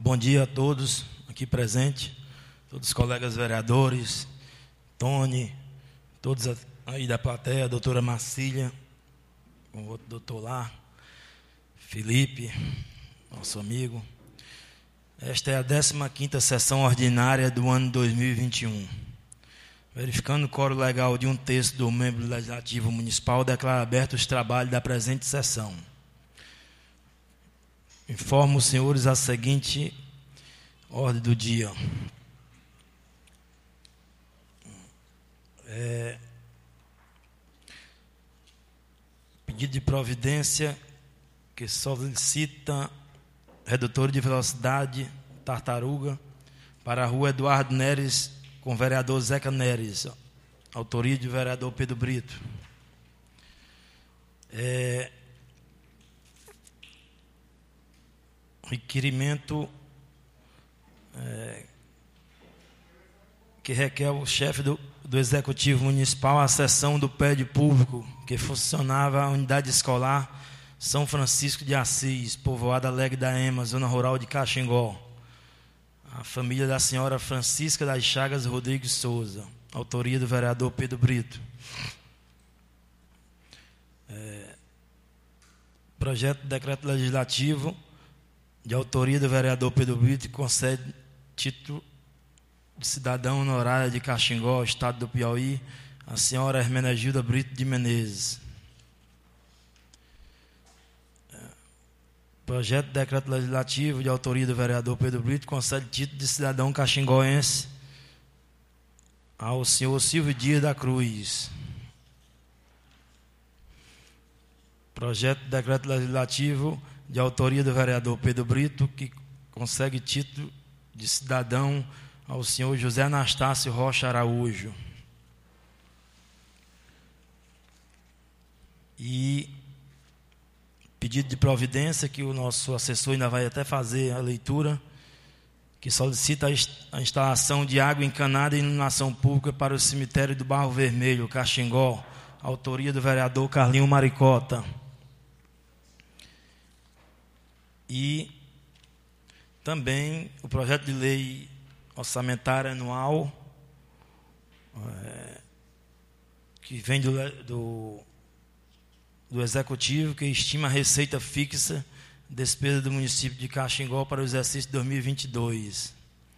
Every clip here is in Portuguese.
Bom dia a todos aqui presentes, todos os colegas vereadores, Tony, todos aí da plateia, a doutora Marcília, o outro doutor lá, Felipe, nosso amigo. Esta é a 15ª sessão ordinária do ano 2021. Verificando o quórum legal de 1/3 do membro legislativo municipal, declaro aberto os trabalhos da presente sessão. Informo os senhores a seguinte ordem do dia. Pedido de providência que solicita redutor de velocidade Tartaruga para a rua Eduardo Neres com o vereador Zeca Neres, autoria do vereador Pedro Brito. Requerimento que requer o chefe do Executivo Municipal a cessão do prédio público que funcionava a unidade escolar São Francisco de Assis, povoada Alegre da Ema, zona rural de Caxingó. A família da senhora Francisca das Chagas Rodrigues Souza, autoria do vereador Pedro Brito. Projeto de decreto legislativo de autoria do vereador Pedro Brito, que concede título de cidadão honorária de Caxingó, estado do Piauí, a senhora Hermenegilda Brito de Menezes. Projeto de decreto legislativo de autoria do vereador Pedro Brito, concede título de cidadão caxingoense ao senhor Silvio Dias da Cruz. Projeto de decreto legislativo de autoria do vereador Pedro Brito, que concede título de cidadão ao senhor José Anastácio Rocha Araújo. E pedido de providência, que o nosso assessor ainda vai até fazer a leitura, que solicita a instalação de água encanada e iluminação pública para o cemitério do Barro Vermelho, Caxingó, autoria do vereador Carlinho Maricota. E também o projeto de lei orçamentária anual, que vem do Executivo, que estima a receita fixa, despesa do município de Caxingó para o exercício 2022.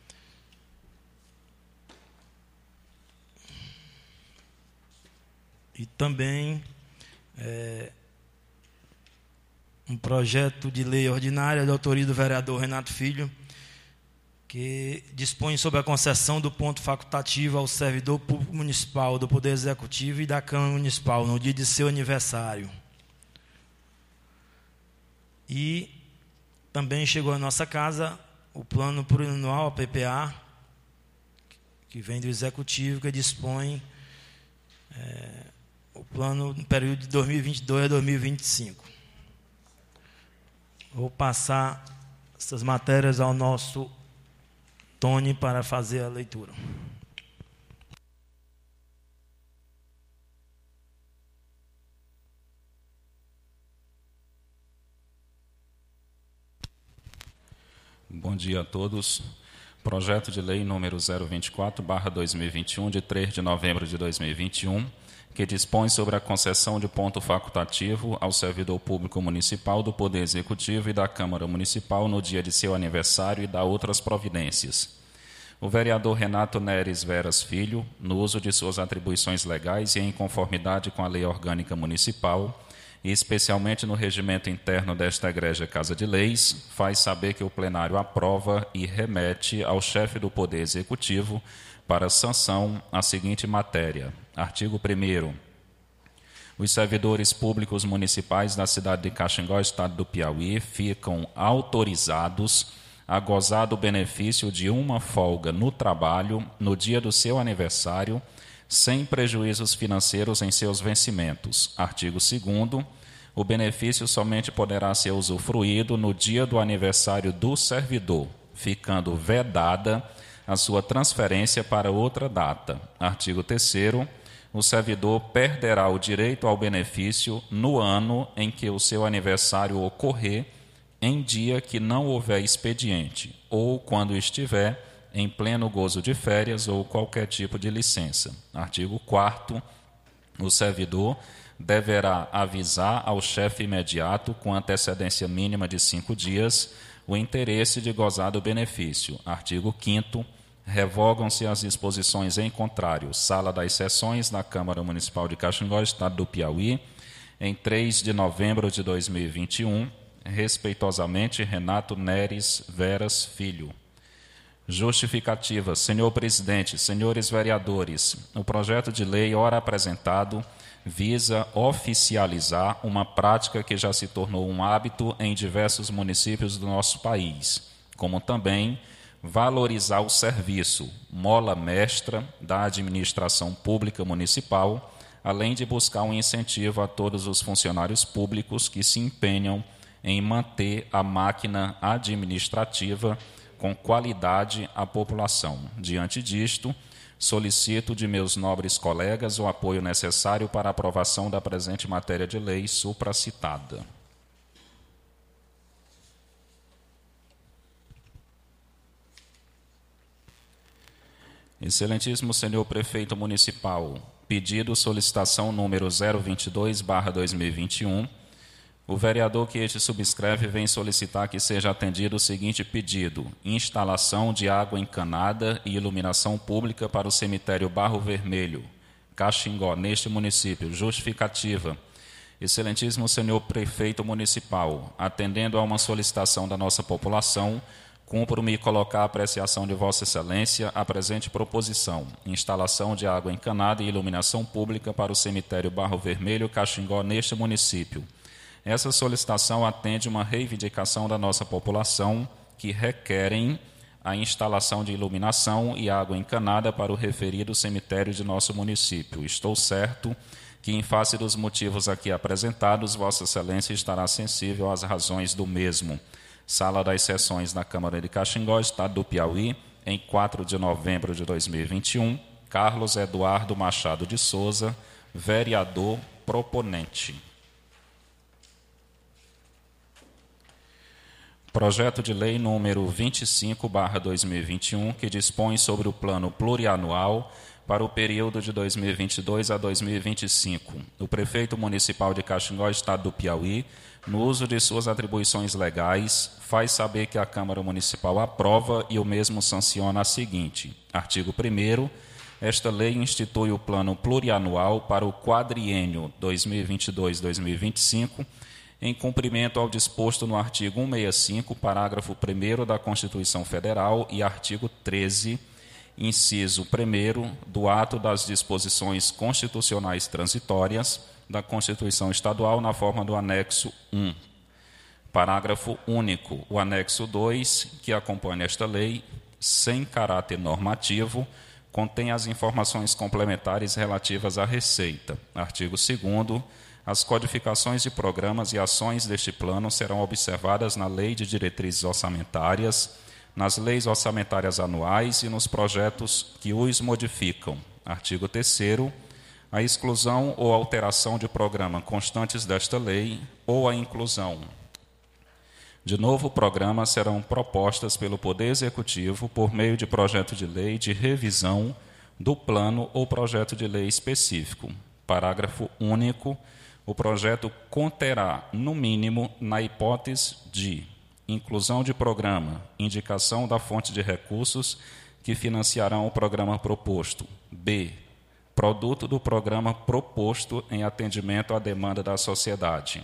E também um projeto de lei ordinária de autoria do vereador Renato Filho, que dispõe sobre a concessão do ponto facultativo ao servidor público municipal do Poder Executivo e da Câmara Municipal no dia de seu aniversário. E também chegou à nossa casa o plano plurianual, a PPA, que vem do Executivo, que dispõe o plano no período de 2022 a 2025. Vou passar essas matérias ao nosso Tony para fazer a leitura. Bom dia a todos. Projeto de lei número 024/2021, de 3 de novembro de 2021, que dispõe sobre a concessão de ponto facultativo ao servidor público municipal do Poder Executivo e da Câmara Municipal no dia de seu aniversário e da outras providências. O vereador Renato Neres Veras Filho, no uso de suas atribuições legais e em conformidade com a Lei Orgânica Municipal, e especialmente no regimento interno desta Egrégia Casa de Leis, faz saber que o plenário aprova e remete ao chefe do Poder Executivo para sanção a seguinte matéria. Artigo 1º. Os servidores públicos municipais da cidade de Caxingó, estado do Piauí, ficam autorizados a gozar do benefício de uma folga no trabalho no dia do seu aniversário, sem prejuízos financeiros em seus vencimentos. Artigo 2º. O benefício somente poderá ser usufruído no dia do aniversário do servidor, ficando vedada a sua transferência para outra data. Artigo 3º. O servidor perderá o direito ao benefício no ano em que o seu aniversário ocorrer, em dia que não houver expediente, ou quando estiver em pleno gozo de férias ou qualquer tipo de licença. Artigo 4º. O servidor deverá avisar ao chefe imediato, com antecedência mínima de 5 dias, o interesse de gozar do benefício. Artigo 5º. Revogam-se as disposições em contrário. Sala das Sessões da Câmara Municipal de Caxangó, Estado do Piauí, em 3 de novembro de 2021, respeitosamente, Renato Neres Veras Filho. Justificativa. Senhor presidente, senhores vereadores, o projeto de lei ora apresentado visa oficializar uma prática que já se tornou um hábito em diversos municípios do nosso país, como também valorizar o serviço, mola mestra da administração pública municipal, além de buscar um incentivo a todos os funcionários públicos que se empenham em manter a máquina administrativa com qualidade à população. Diante disto, solicito de meus nobres colegas o apoio necessário para a aprovação da presente matéria de lei supracitada. Excelentíssimo senhor prefeito municipal, pedido solicitação número 022/2021, o vereador que este subscreve vem solicitar que seja atendido o seguinte pedido: instalação de água encanada e iluminação pública para o cemitério Barro Vermelho, Caxingó, neste município. Justificativa. Excelentíssimo senhor prefeito municipal, atendendo a uma solicitação da nossa população, cumpro-me colocar a apreciação de Vossa Excelência a presente proposição: instalação de água encanada e iluminação pública para o cemitério Barro Vermelho, Caxingó, neste município. Essa solicitação atende uma reivindicação da nossa população que requerem a instalação de iluminação e água encanada para o referido cemitério de nosso município. Estou certo que, em face dos motivos aqui apresentados, Vossa Excelência estará sensível às razões do mesmo. Sala das Sessões da Câmara de Caxingó, Estado do Piauí, em 4 de novembro de 2021, Carlos Eduardo Machado de Souza, vereador proponente. Projeto de lei número 25/2021, que dispõe sobre o plano plurianual para o período de 2022 a 2025. O prefeito municipal de Caxingó, Estado do Piauí, no uso de suas atribuições legais, faz saber que a Câmara Municipal aprova e o mesmo sanciona a seguinte: artigo 1º, esta lei institui o plano plurianual para o quadriênio 2022-2025, em cumprimento ao disposto no artigo 165, parágrafo 1º da Constituição Federal e artigo 13, inciso 1º do ato das disposições constitucionais transitórias da Constituição Estadual na forma do anexo 1. Parágrafo único. O anexo 2, que acompanha esta lei, sem caráter normativo, contém as informações complementares relativas à receita. Artigo 2º. As codificações de programas e ações deste plano serão observadas na Lei de Diretrizes Orçamentárias, nas leis orçamentárias anuais e nos projetos que os modificam. Artigo 3º. A exclusão ou alteração de programa constantes desta lei ou a inclusão de novo programa serão propostas pelo Poder Executivo por meio de projeto de lei de revisão do plano ou projeto de lei específico. Parágrafo único. O projeto conterá, no mínimo, na hipótese de inclusão de programa, indicação da fonte de recursos que financiarão o programa proposto. B. Produto do programa proposto em atendimento à demanda da sociedade.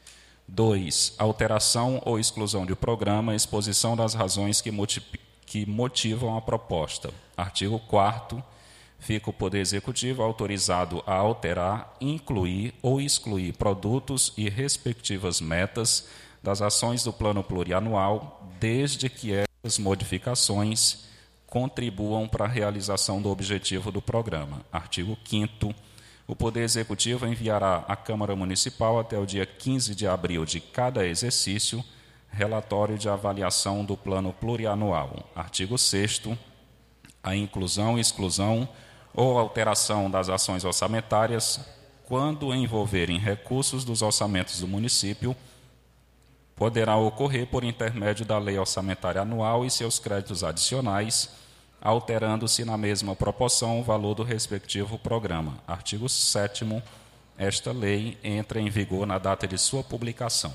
2. Alteração ou exclusão de programa, exposição das razões que motivam a proposta. Artigo 4º. Fica o Poder Executivo autorizado a alterar, incluir ou excluir produtos e respectivas metas das ações do plano plurianual, desde que essas modificações contribuam para a realização do objetivo do programa. Artigo 5º. O Poder Executivo enviará à Câmara Municipal, até o dia 15 de abril de cada exercício, relatório de avaliação do plano plurianual. Artigo 6º. A inclusão, exclusão ou alteração das ações orçamentárias, quando envolverem recursos dos orçamentos do município, poderá ocorrer por intermédio da Lei Orçamentária Anual e seus créditos adicionais, alterando-se na mesma proporção o valor do respectivo programa. Artigo 7º. Esta lei entra em vigor na data de sua publicação.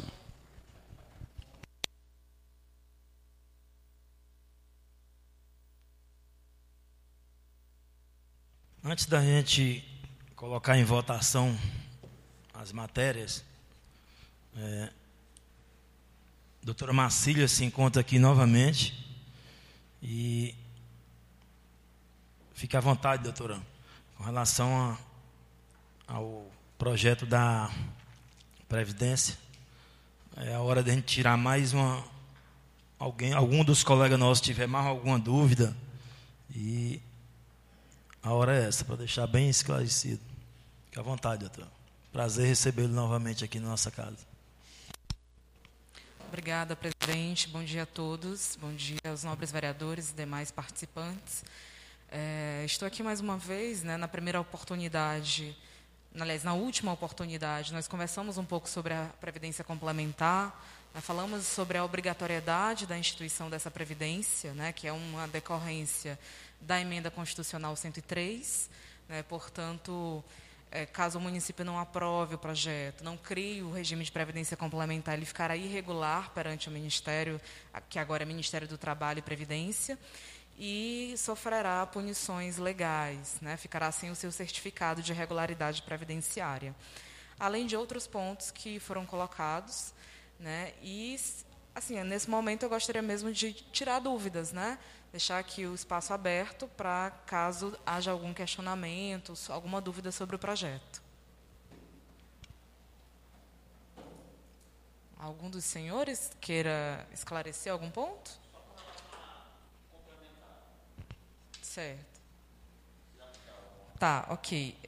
Antes da gente colocar em votação as matérias, a doutora Marcília se encontra aqui novamente e fique à vontade, doutora, com relação ao projeto da Previdência. É a hora de a gente tirar mais algum dos colegas nossos tiver mais alguma dúvida, e a hora é essa, para deixar bem esclarecido. Fique à vontade, doutora. Prazer recebê-lo novamente aqui na nossa casa. Obrigada, presidente. Bom dia a todos. Bom dia aos nobres vereadores e demais participantes. Estou aqui mais uma vez, na primeira oportunidade, aliás, na última oportunidade, nós conversamos um pouco sobre a Previdência Complementar, falamos sobre a obrigatoriedade da instituição dessa Previdência, que é uma decorrência da Emenda Constitucional 103, portanto, caso o município não aprove o projeto, não crie o regime de previdência complementar, ele ficará irregular perante o Ministério, que agora é Ministério do Trabalho e Previdência, e sofrerá punições legais, ficará sem o seu certificado de regularidade previdenciária. Além de outros pontos que foram colocados, e, assim, nesse momento eu gostaria mesmo de tirar dúvidas, deixar aqui o espaço aberto para caso haja algum questionamento, alguma dúvida sobre o projeto. Algum dos senhores queira esclarecer algum ponto? Certo. Tá, ok.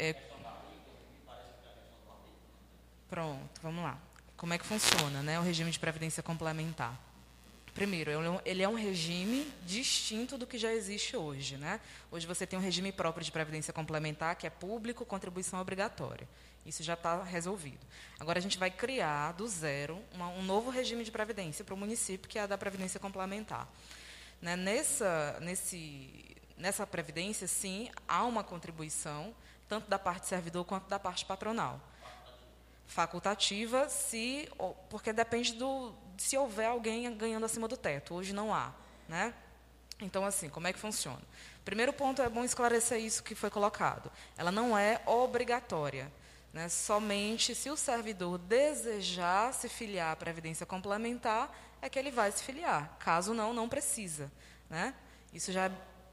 Pronto, vamos lá. Como é que funciona, o regime de previdência complementar? Primeiro, ele é um regime distinto do que já existe hoje, Hoje você tem um regime próprio de previdência complementar, que é público, contribuição obrigatória. Isso já está resolvido. Agora, a gente vai criar, do zero, um novo regime de previdência para o município, que é a da previdência complementar. Nessa previdência, sim, há uma contribuição, tanto da parte servidor quanto da parte patronal. Facultativa, porque depende se houver alguém ganhando acima do teto. Hoje não há. Então, assim, como é que funciona? Primeiro ponto, é bom esclarecer isso que foi colocado. Ela não é obrigatória. Somente se o servidor desejar se filiar à Previdência Complementar, é que ele vai se filiar. Caso não, não precisa. Isso já é...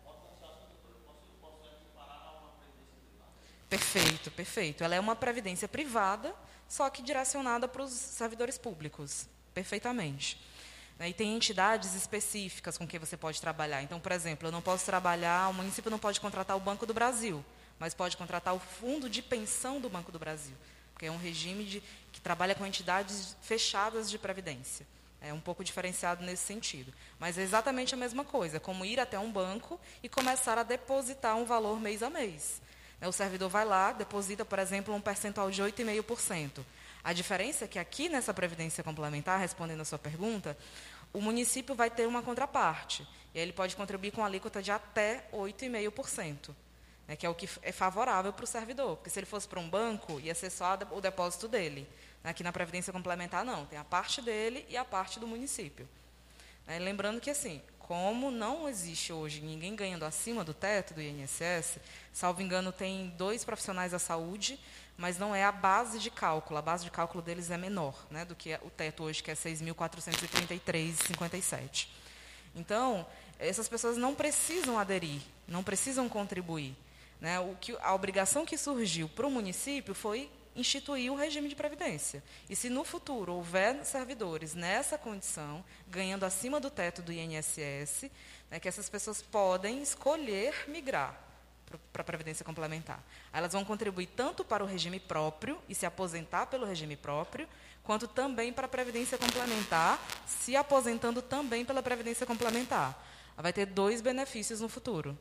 Perfeito, perfeito. Ela é uma previdência privada, só que direcionada para os servidores públicos, perfeitamente. E tem entidades específicas com que você pode trabalhar. Então, por exemplo, o município não pode contratar o Banco do Brasil, mas pode contratar o Fundo de Pensão do Banco do Brasil, porque é um regime que trabalha com entidades fechadas de previdência. É um pouco diferenciado nesse sentido. Mas é exatamente a mesma coisa, como ir até um banco e começar a depositar um valor mês a mês. O servidor vai lá, deposita, por exemplo, um percentual de 8,5%. A diferença é que aqui nessa Previdência Complementar, respondendo a sua pergunta, o município vai ter uma contraparte. E aí ele pode contribuir com alíquota de até 8,5%, que é o que é favorável para o servidor. Porque se ele fosse para um banco, ia ser só o depósito dele. Aqui na Previdência Complementar, não. Tem a parte dele e a parte do município. Lembrando que, assim, como não existe hoje ninguém ganhando acima do teto do INSS, salvo engano, tem 2 profissionais da saúde, mas não é a base de cálculo. A base de cálculo deles é menor, do que o teto hoje, que é 6.433,57. Então, essas pessoas não precisam aderir, não precisam contribuir. A obrigação que surgiu para o município foi instituir o regime de previdência. E se no futuro houver servidores nessa condição, ganhando acima do teto do INSS, que essas pessoas podem escolher migrar para a Previdência Complementar. Elas vão contribuir tanto para o regime próprio e se aposentar pelo regime próprio, quanto também para a Previdência Complementar, se aposentando também pela Previdência Complementar. Ela vai ter 2 benefícios no futuro.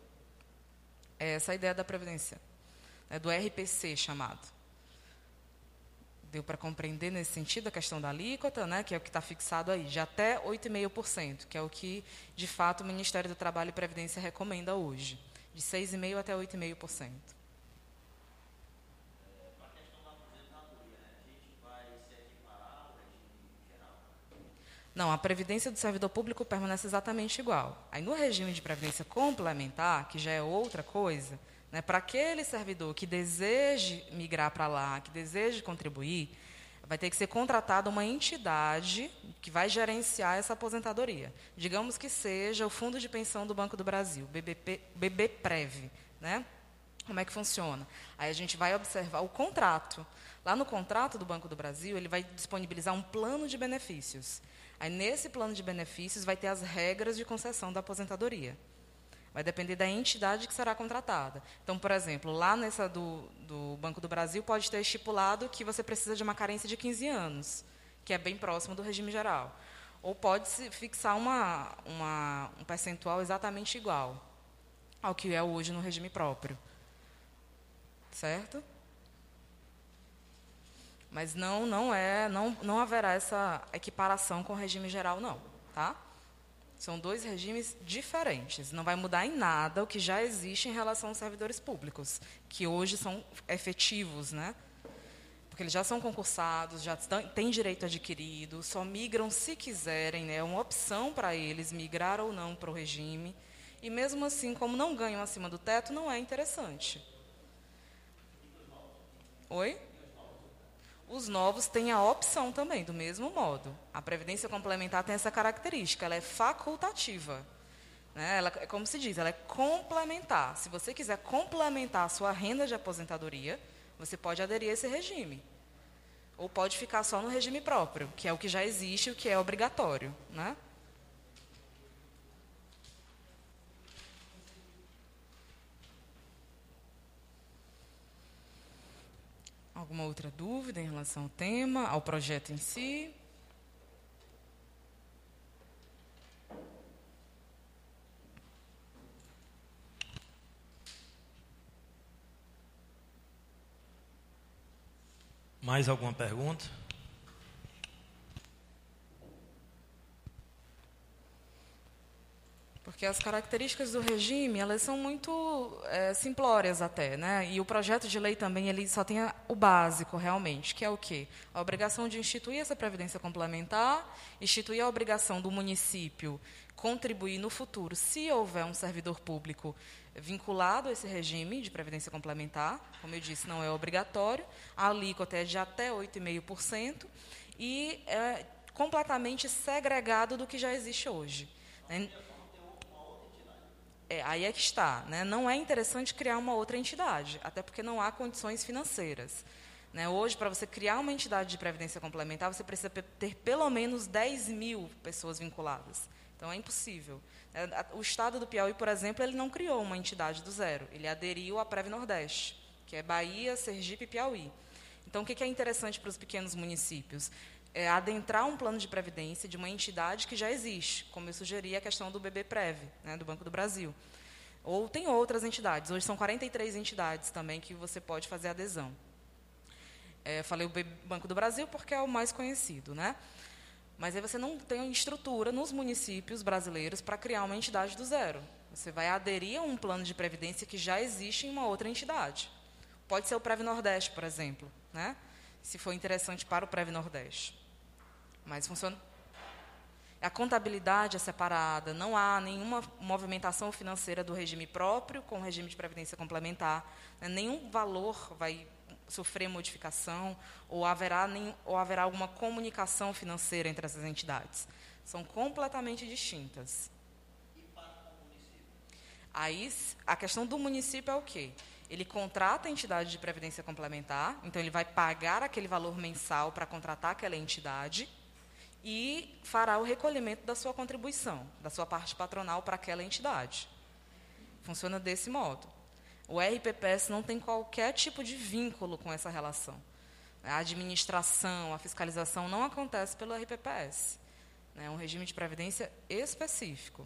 Essa é a ideia da Previdência, do RPC chamado. Deu para compreender nesse sentido a questão da alíquota, né, que é o que está fixado aí, de até 8,5%, que é o que, de fato, o Ministério do Trabalho e Previdência recomenda hoje, de 6,5% até 8,5%. Não, a previdência do servidor público permanece exatamente igual. Aí, no regime de previdência complementar, que já é outra coisa, né, para aquele servidor que deseje migrar para lá, que deseje contribuir, vai ter que ser contratada uma entidade que vai gerenciar essa aposentadoria. Digamos que seja o Fundo de Pensão do Banco do Brasil, BBPrev, né? Como é que funciona? Aí a gente vai observar o contrato. Lá no contrato do Banco do Brasil, ele vai disponibilizar um plano de benefícios. Aí, nesse plano de benefícios, vai ter as regras de concessão da aposentadoria. Vai depender da entidade que será contratada. Então, por exemplo, lá nessa do Banco do Brasil, pode ter estipulado que você precisa de uma carência de 15 anos, que é bem próximo do regime geral. Ou pode-se fixar um percentual exatamente igual ao que é hoje no regime próprio. Certo? Mas não haverá essa equiparação com o regime geral, não. Tá? São dois regimes diferentes. Não vai mudar em nada o que já existe em relação aos servidores públicos, que hoje são efetivos, né? Porque eles já são concursados, já têm direito adquirido, só migram se quiserem, né? É uma opção para eles migrar ou não para o regime. E, mesmo assim, como não ganham acima do teto, não é interessante. Oi? Os novos têm a opção também, do mesmo modo. A previdência complementar tem essa característica, ela é facultativa. Né? Ela, como se diz, ela é complementar. Se você quiser complementar a sua renda de aposentadoria, você pode aderir a esse regime. Ou pode ficar só no regime próprio, que é o que já existe e o que é obrigatório. Né? Alguma outra dúvida em relação ao tema, ao projeto em si? Mais alguma pergunta? Porque as características do regime, elas são muito simplórias até, né? E o projeto de lei também, ele só tem o básico, realmente, que é o quê? A obrigação de instituir essa previdência complementar, instituir a obrigação do município contribuir no futuro, se houver um servidor público vinculado a esse regime de previdência complementar, como eu disse, não é obrigatório, a alíquota é de até 8,5% e é completamente segregado do que já existe hoje. Né? Aí é que está. Né? Não é interessante criar uma outra entidade, até porque não há condições financeiras. Né? Hoje, para você criar uma entidade de previdência complementar, você precisa ter pelo menos 10 mil pessoas vinculadas. Então, é impossível. O Estado do Piauí, por exemplo, ele não criou uma entidade do zero. Ele aderiu à Prev Nordeste, que é Bahia, Sergipe e Piauí. Então, o que é interessante para os pequenos municípios? É adentrar um plano de previdência de uma entidade que já existe, como eu sugeri a questão do BBPrev, né, do Banco do Brasil. Ou tem outras entidades. Hoje são 43 entidades também que você pode fazer adesão. Falei o Banco do Brasil porque é o mais conhecido, né? Mas aí você não tem estrutura nos municípios brasileiros para criar uma entidade do zero. Você vai aderir a um plano de previdência que já existe em uma outra entidade. Pode ser o Prev Nordeste, por exemplo, né? Se for interessante para o Prev Nordeste. Mas funciona. A contabilidade é separada, não há nenhuma movimentação financeira do regime próprio com o regime de previdência complementar. Né? Nenhum valor vai sofrer modificação ou haverá alguma comunicação financeira entre essas entidades. São completamente distintas. E para o município? Aí, a questão do município é o quê? Ele contrata a entidade de previdência complementar, então ele vai pagar aquele valor mensal para contratar aquela entidade e fará o recolhimento da sua contribuição, da sua parte patronal para aquela entidade. Funciona desse modo. O RPPS não tem qualquer tipo de vínculo com essa relação. A administração, a fiscalização não acontece pelo RPPS. É um regime de previdência específico.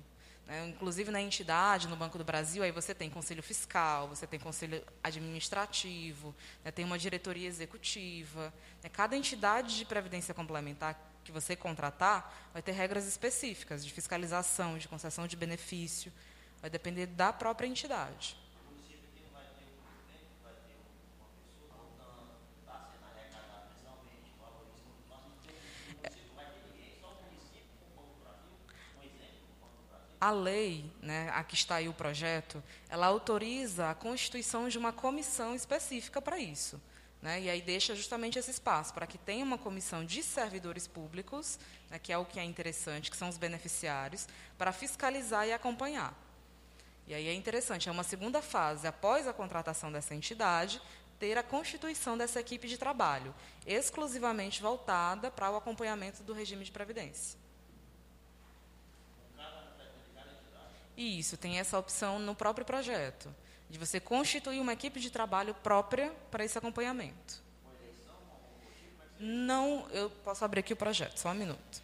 né? Inclusive, na entidade, no Banco do Brasil, aí você tem conselho fiscal, você tem conselho administrativo, né? Tem uma diretoria executiva. Né? Cada entidade de previdência complementar que você contratar vai ter regras específicas de fiscalização, de concessão de benefício. Vai depender da própria entidade. O município aqui não vai ter um presidente, vai ter uma pessoa voltando, está sendo arrecadado mensalmente, valores muito fáceis. O município vai ter ninguém, só o município com o Banco do Brasil, um exemplo do Banco do Brasil. A lei, né, aqui está aí o projeto, ela autoriza a constituição de uma comissão específica para isso. Né, e aí deixa justamente esse espaço para que tenha uma comissão de servidores públicos, né, que é o que é interessante, que são os beneficiários, para fiscalizar e acompanhar. E aí é interessante, é uma segunda fase, após a contratação dessa entidade, ter a constituição dessa equipe de trabalho, exclusivamente voltada para o acompanhamento do regime de previdência. E isso, tem essa opção no próprio projeto, de você constituir uma equipe de trabalho própria para esse acompanhamento. Não, eu posso abrir aqui o projeto, só um minuto.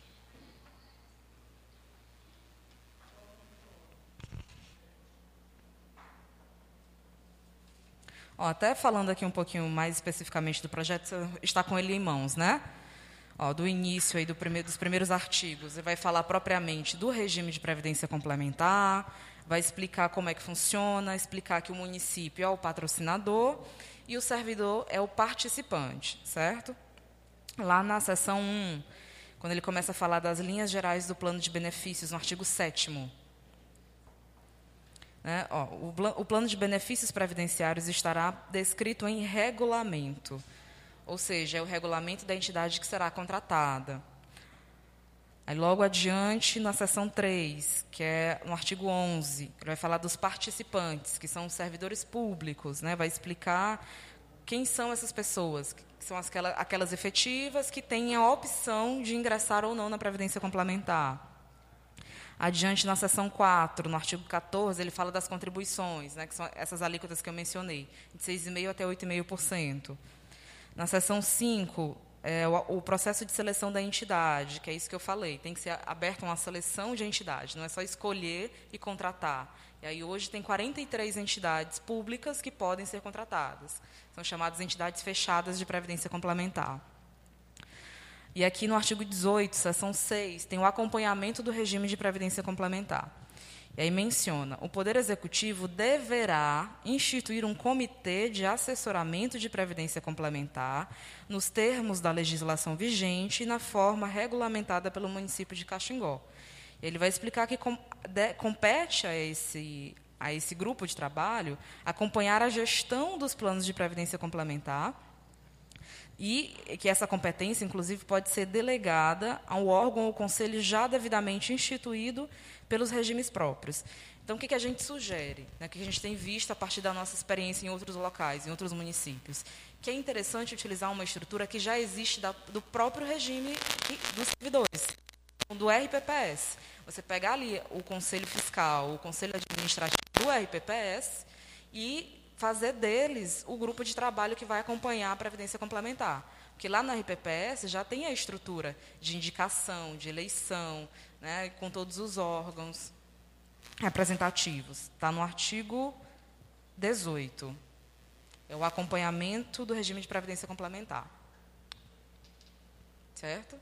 Ó, até falando aqui um pouquinho mais especificamente do projeto, você está com ele em mãos, né? Ó, do início aí dos primeiros artigos, ele vai falar propriamente do regime de previdência complementar, vai explicar como é que funciona, explicar que o município é o patrocinador e o servidor é o participante, certo? Lá na seção 1, quando ele começa a falar das linhas gerais do plano de benefícios, no artigo 7º, né, ó, o plano de benefícios previdenciários estará descrito em regulamento, ou seja, é o regulamento da entidade que será contratada. Aí, logo adiante, na seção 3, que é no artigo 11, que vai falar dos participantes, que são os servidores públicos, né, vai explicar quem são essas pessoas, que são aquelas efetivas que têm a opção de ingressar ou não na Previdência Complementar. Adiante, na seção 4, no artigo 14, ele fala das contribuições, né, que são essas alíquotas que eu mencionei, de 6,5% até 8,5%. Na seção 5, o processo de seleção da entidade, que é isso que eu falei, tem que ser aberta uma seleção de entidade, não é só escolher e contratar. E aí, hoje, tem 43 entidades públicas que podem ser contratadas. São chamadas entidades fechadas de previdência complementar. E aqui no artigo 18, seção 6, tem o acompanhamento do regime de previdência complementar. E aí menciona, o Poder Executivo deverá instituir um comitê de assessoramento de previdência complementar nos termos da legislação vigente e na forma regulamentada pelo município de Caxingó. Ele vai explicar que compete a esse grupo de trabalho acompanhar a gestão dos planos de previdência complementar e que essa competência, inclusive, pode ser delegada ao órgão ou conselho já devidamente instituído pelos regimes próprios. Então, o que a gente sugere, né, que a gente tem visto a partir da nossa experiência em outros locais, em outros municípios, que é interessante utilizar uma estrutura que já existe do próprio regime dos servidores, do RPPS. Você pegar ali o Conselho Fiscal, o Conselho Administrativo do RPPS e fazer deles o grupo de trabalho que vai acompanhar a Previdência Complementar. Porque lá no RPPS já tem a estrutura de indicação, de eleição, né, com todos os órgãos representativos. Está no artigo 18. É o acompanhamento do regime de Previdência Complementar. Certo?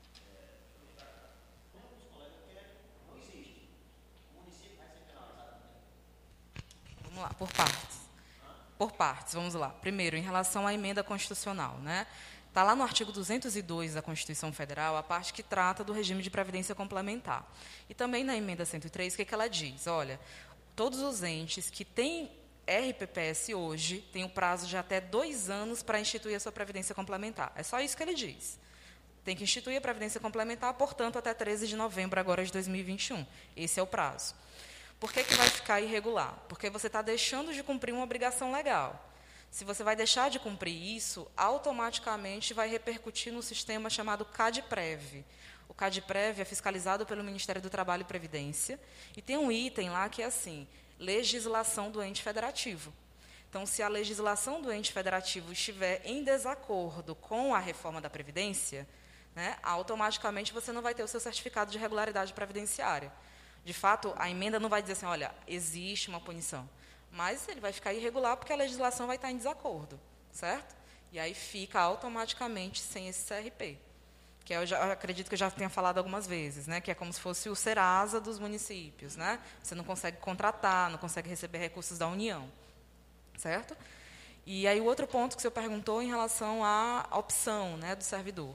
Vamos lá, por partes. Por partes, vamos lá. Primeiro, em relação à emenda constitucional, né? Está lá no artigo 202 da Constituição Federal, a parte que trata do regime de previdência complementar. E também na emenda 103, o que ela diz? Olha, todos os entes que têm RPPS hoje têm o prazo de até 2 anos para instituir a sua previdência complementar. É só isso que ele diz. Tem que instituir a previdência complementar, portanto, até 13 de novembro agora de 2021. Esse é o prazo. Por que vai ficar irregular? Porque você está deixando de cumprir uma obrigação legal. Se você vai deixar de cumprir isso, automaticamente vai repercutir no sistema chamado CADPREV. O CADPREV é fiscalizado pelo Ministério do Trabalho e Previdência e tem um item lá que é assim, legislação do ente federativo. Então, se a legislação do ente federativo estiver em desacordo com a reforma da Previdência, né, automaticamente você não vai ter o seu certificado de regularidade previdenciária. De fato, a emenda não vai dizer assim, olha, existe uma punição. Mas ele vai ficar irregular porque a legislação vai estar em desacordo, certo? E aí fica automaticamente sem esse CRP. Que eu acredito que eu já tenha falado algumas vezes, né? Que é como se fosse o Serasa dos municípios, né? Você não consegue contratar, não consegue receber recursos da União, certo? E aí o outro ponto que o senhor perguntou em relação à opção, né, do servidor.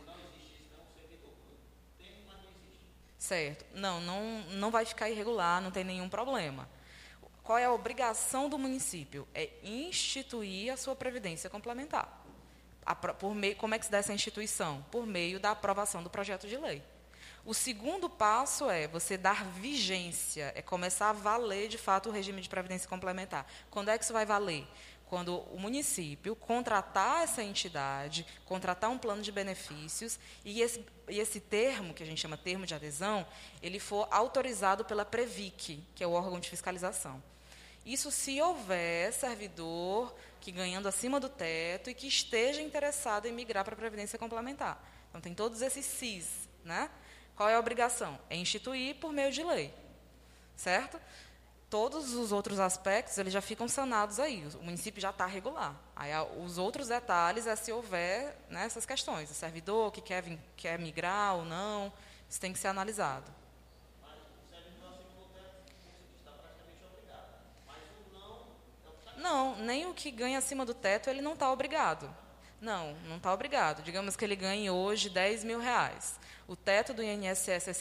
Certo. Não vai ficar irregular, não tem nenhum problema. Qual é a obrigação do município? É instituir a sua previdência complementar. Como é que se dá essa instituição? Por meio da aprovação do projeto de lei. O segundo passo é você dar vigência, é começar a valer, de fato, o regime de previdência complementar. Quando é que isso vai valer? Quando o município contratar essa entidade, contratar um plano de benefícios, e esse termo, que a gente chama termo de adesão, ele for autorizado pela Previc, que é o órgão de fiscalização. Isso se houver servidor que ganhando acima do teto e que esteja interessado em migrar para a Previdência Complementar. Então, tem todos esses SIS, né? Qual é a obrigação? É instituir por meio de lei, certo? Todos os outros aspectos, eles já ficam sanados aí, o município já está regular. Aí, os outros detalhes é se houver, né, essas questões, o servidor que quer migrar ou não, isso tem que ser analisado. Mas o servidor acima do teto, está praticamente obrigado. Mas o não... Não, nem o que ganha acima do teto, ele não está obrigado. Não está obrigado. Digamos que ele ganhe hoje R$10.000. O teto do INSS é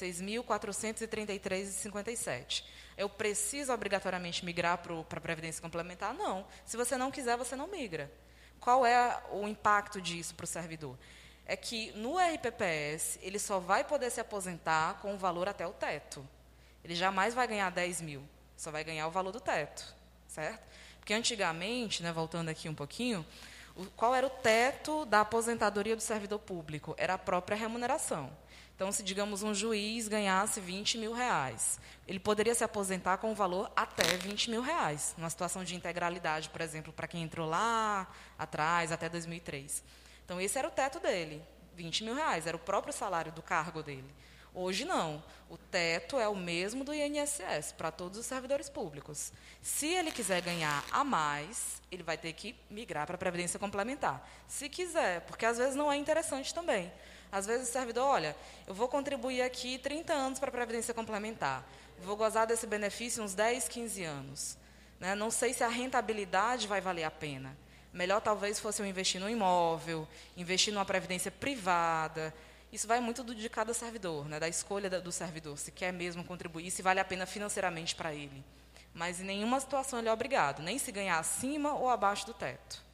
R$6.433,57. Eu preciso obrigatoriamente migrar para a Previdência Complementar? Não. Se você não quiser, você não migra. Qual é o impacto disso para o servidor? É que no RPPS, ele só vai poder se aposentar com o valor até o teto. Ele jamais vai ganhar 10 mil, só vai ganhar o valor do teto, certo? Porque antigamente, né, voltando aqui um pouquinho, qual era o teto da aposentadoria do servidor público? Era a própria remuneração. Então, se, digamos, um juiz ganhasse R$20.000, ele poderia se aposentar com um valor até R$20.000, numa situação de integralidade, por exemplo, para quem entrou lá atrás, até 2003. Então, esse era o teto dele, R$20.000, era o próprio salário do cargo dele. Hoje, não. O teto é o mesmo do INSS, para todos os servidores públicos. Se ele quiser ganhar a mais, ele vai ter que migrar para a Previdência Complementar. Se quiser, porque às vezes não é interessante também. Às vezes o servidor, olha, eu vou contribuir aqui 30 anos para a Previdência Complementar, vou gozar desse benefício uns 10, 15 anos. Né? Não sei se a rentabilidade vai valer a pena. Melhor talvez fosse eu investir no imóvel, investir numa previdência privada. Isso vai muito de cada servidor, né? Da escolha do servidor, se quer mesmo contribuir, se vale a pena financeiramente para ele. Mas em nenhuma situação ele é obrigado, nem se ganhar acima ou abaixo do teto.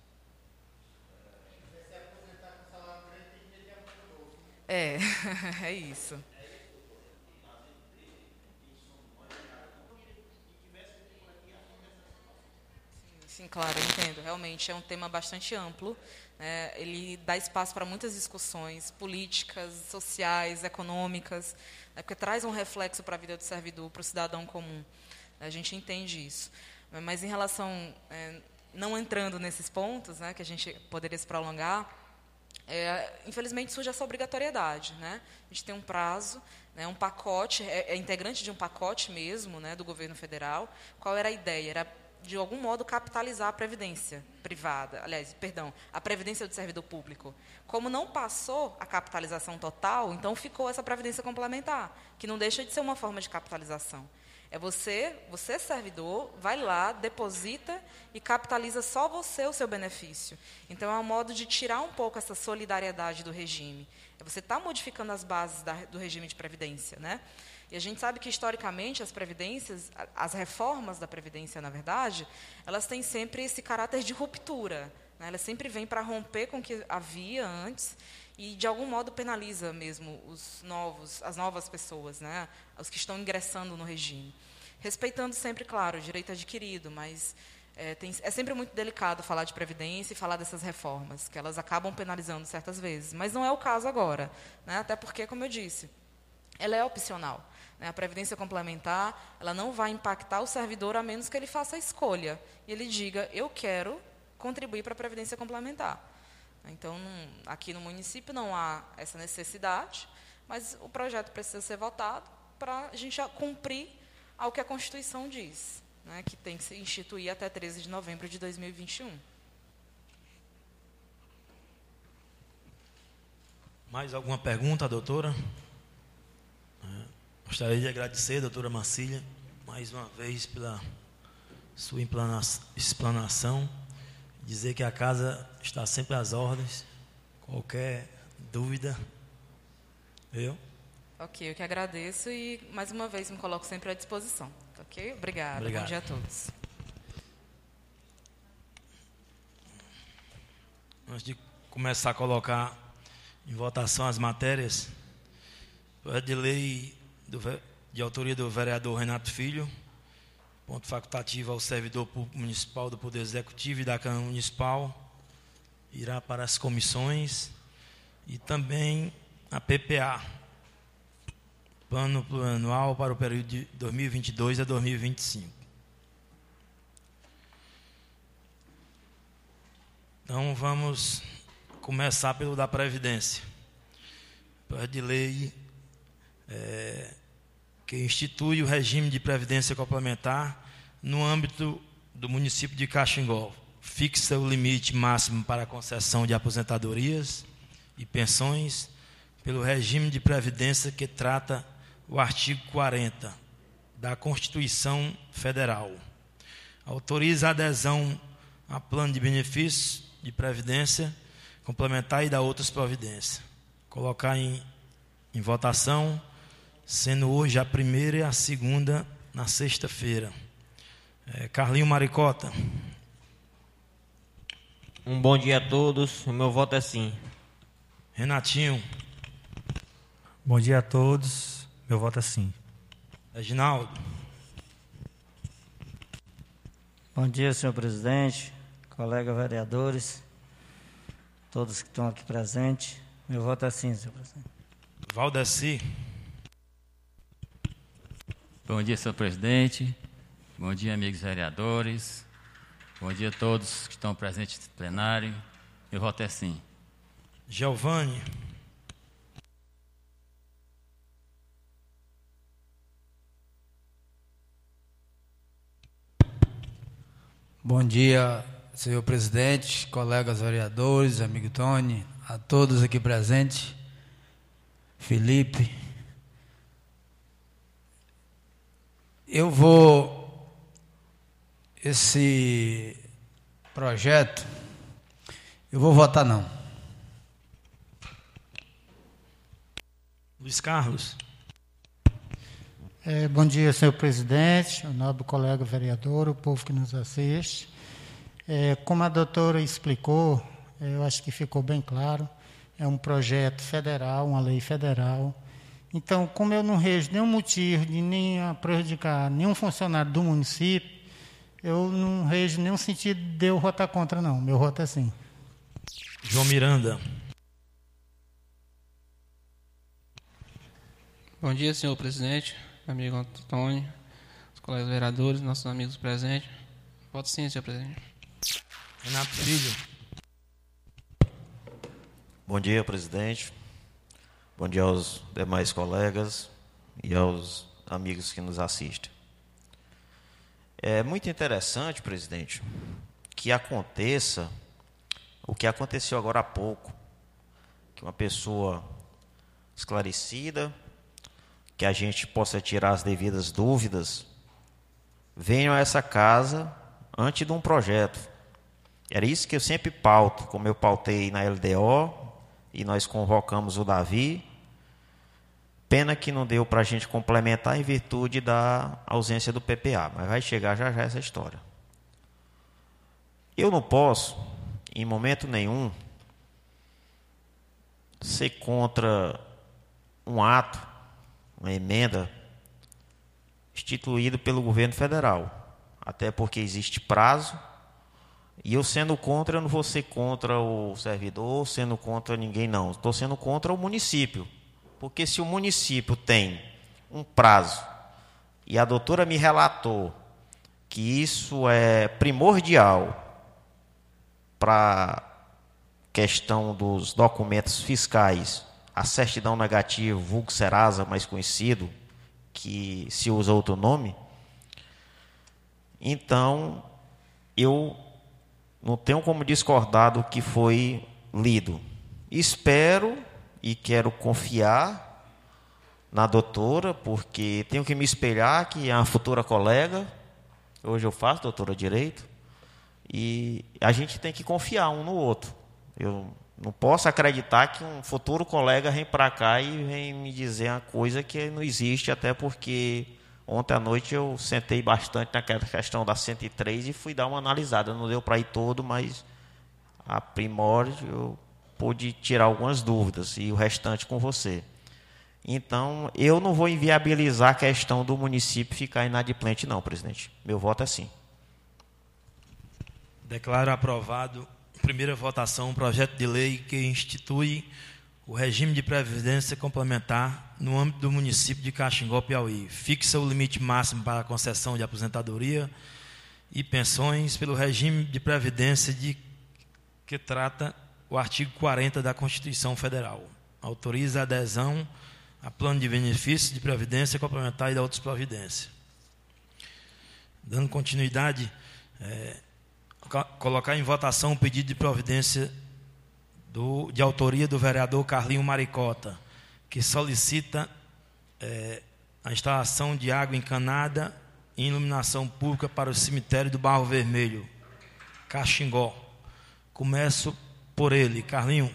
É, é isso. Sim, claro, eu entendo. Realmente é um tema bastante amplo. Né? Ele dá espaço para muitas discussões políticas, sociais, econômicas, né? Porque traz um reflexo para a vida do servidor, para o cidadão comum. A gente entende isso. Mas em relação, não entrando nesses pontos, né, que a gente poderia se prolongar, infelizmente surge essa obrigatoriedade, né? A gente tem um prazo, né, um pacote, é integrante de um pacote mesmo, né, do governo federal. Qual era a ideia? Era, de algum modo, capitalizar a previdência privada, a previdência do servidor público. Como não passou a capitalização total, então ficou essa previdência complementar, que não deixa de ser uma forma de capitalização. É você servidor, vai lá, deposita e capitaliza só você o seu benefício. Então, é um modo de tirar um pouco essa solidariedade do regime. Você está modificando as bases do regime de previdência, né? E a gente sabe que, historicamente, as previdências, as reformas da previdência, na verdade, elas têm sempre esse caráter de ruptura. Né? Elas sempre vêm para romper com o que havia antes e, de algum modo, penaliza mesmo as novas pessoas, né? Os que estão ingressando no regime. Respeitando sempre, claro, o direito adquirido, mas é sempre muito delicado falar de previdência e falar dessas reformas, que elas acabam penalizando certas vezes. Mas não é o caso agora, né? Até porque, como eu disse, ela é opcional. Né? A previdência complementar, ela não vai impactar o servidor a menos que ele faça a escolha e ele diga, eu quero contribuir para a previdência complementar. Então, aqui no município não há essa necessidade, mas o projeto precisa ser votado para a gente cumprir ao que a Constituição diz, né, que tem que se instituir até 13 de novembro de 2021. Mais alguma pergunta, doutora? Gostaria de agradecer, doutora Marcília, mais uma vez pela sua explanação. Dizer que a casa está sempre às ordens. Qualquer dúvida, Ok, eu que agradeço e, mais uma vez, me coloco sempre à disposição. Ok? Obrigada. Obrigado. Bom dia a todos. Antes de começar a colocar em votação as matérias, projeto de lei de autoria do vereador Renato Filho, ponto facultativo ao servidor público municipal do Poder Executivo e da Câmara Municipal, irá para as comissões, e também a PPA, Plano Plurianual para o período de 2022 a 2025. Então, vamos começar pelo da Previdência. Projeto de lei que institui o regime de previdência complementar no âmbito do município de Caxingó. Fixa o limite máximo para a concessão de aposentadorias e pensões pelo regime de previdência que trata o artigo 40 da Constituição Federal. Autoriza a adesão a plano de benefícios de previdência complementar e da outras providências. Colocar em votação, sendo hoje a primeira e a segunda na sexta-feira. Carlinho Maricota. Um bom dia a todos. O meu voto é sim. Renatinho. Bom dia a todos. Meu voto é sim. Reginaldo. Bom dia, senhor presidente, colegas vereadores, todos que estão aqui presentes. Meu voto é sim, senhor presidente. Valdeci. Bom dia, senhor presidente. Bom dia, amigos vereadores. Bom dia a todos que estão presentes no plenário. Meu voto é sim. Giovanni. Bom dia, senhor presidente, colegas vereadores, amigo Tony, a todos aqui presentes, Felipe. Esse projeto, eu vou votar não. Luiz Carlos. Bom dia, senhor presidente, o nobre colega vereador, o povo que nos assiste. Como a doutora explicou, eu acho que ficou bem claro, é um projeto federal, uma lei federal. Então, como eu não vejo nenhum motivo de nem prejudicar nenhum funcionário do município, eu não vejo nenhum sentido de eu votar contra, não. Meu voto é sim. João Miranda. Bom dia, senhor presidente, amigo Antônio, os colegas vereadores, nossos amigos presentes. Voto sim, senhor presidente. Renato Filho. Bom dia, presidente. Bom dia aos demais colegas e aos amigos que nos assistem. É muito interessante, presidente, que aconteça o que aconteceu agora há pouco, que uma pessoa esclarecida, que a gente possa tirar as devidas dúvidas, venham a essa casa antes de um projeto. Era isso que eu sempre pauto, como eu pautei na LDO, e nós convocamos o Davi. Pena que não deu para a gente complementar em virtude da ausência do PPA, mas vai chegar já já essa história. Eu não posso, em momento nenhum, ser contra um ato, uma emenda instituído pelo governo federal, até porque existe prazo, e eu sendo contra, eu não vou ser contra o servidor, sendo contra ninguém não, estou sendo contra o município, porque se o município tem um prazo, e a doutora me relatou que isso é primordial para a questão dos documentos fiscais, a certidão negativa, vulgo Serasa, mais conhecido, que se usa outro nome, Então, eu não tenho como discordar do que foi lido. Espero e quero confiar na doutora, porque tenho que me espelhar, que é uma futura colega. Hoje eu faço doutora Direito. E a gente tem que confiar um no outro. Eu não posso acreditar que um futuro colega vem para cá e vem me dizer uma coisa que não existe, até porque ontem à noite eu sentei bastante naquela questão da 103 e fui dar uma analisada. Não deu para ir todo, mas a primórdio eu pude tirar algumas dúvidas e o restante com você. Então, eu não vou inviabilizar a questão do município ficar inadimplente, não, presidente. Meu voto é sim. Declaro aprovado, primeira votação, um projeto de lei que institui o regime de previdência complementar no âmbito do município de Caxingó, Piauí. Fixa o limite máximo para a concessão de aposentadoria e pensões pelo regime de previdência que trata o artigo 40 da Constituição Federal. Autoriza a adesão a plano de benefícios de previdência complementar e da outras providências. Dando continuidade, colocar em votação o pedido de providência de autoria do vereador Carlinho Maricota, que solicita a instalação de água encanada e iluminação pública para o cemitério do Barro Vermelho, Caxingó. Começo por ele, Carlinho.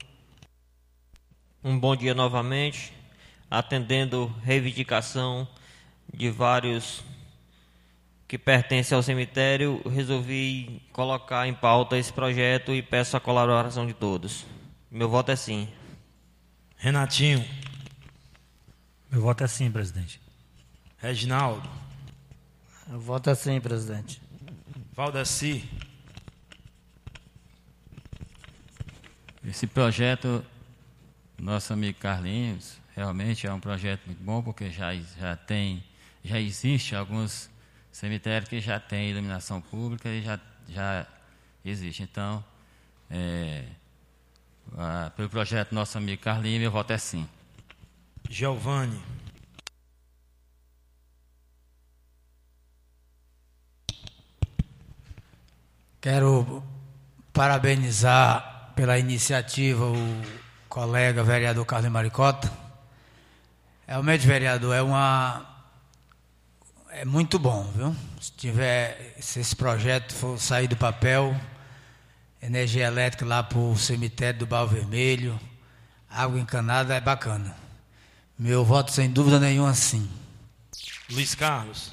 Um bom dia novamente. Atendendo reivindicação de vários que pertencem ao cemitério, resolvi colocar em pauta esse projeto e peço a colaboração de todos. Meu voto é sim. Renatinho. Meu voto é sim, presidente. Reginaldo. Eu voto é sim, presidente. Valdeci. Esse projeto, nosso amigo Carlinhos, realmente é um projeto muito bom, porque já existe alguns cemitérios que já têm iluminação pública e já existe. Então, pelo projeto nosso amigo Carlinhos, meu voto é sim. Giovanni. Quero parabenizar pela iniciativa o colega vereador Carlinhos Maricota. Realmente, vereador, é muito bom, viu? Se esse projeto for sair do papel, energia elétrica lá para o cemitério do Barro Vermelho, água encanada, é bacana. Meu voto, sem dúvida nenhuma, sim. Luiz Carlos.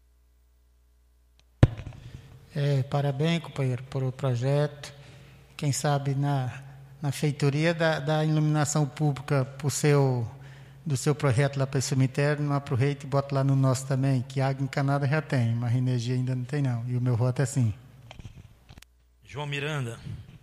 Parabéns, companheiro, por o projeto. Quem sabe na feitoria da iluminação pública do seu projeto lá para o cemitério, não aproveita e bota lá no nosso também, que água encanada já tem, mas energia ainda não tem não. E o meu voto é sim. João Miranda.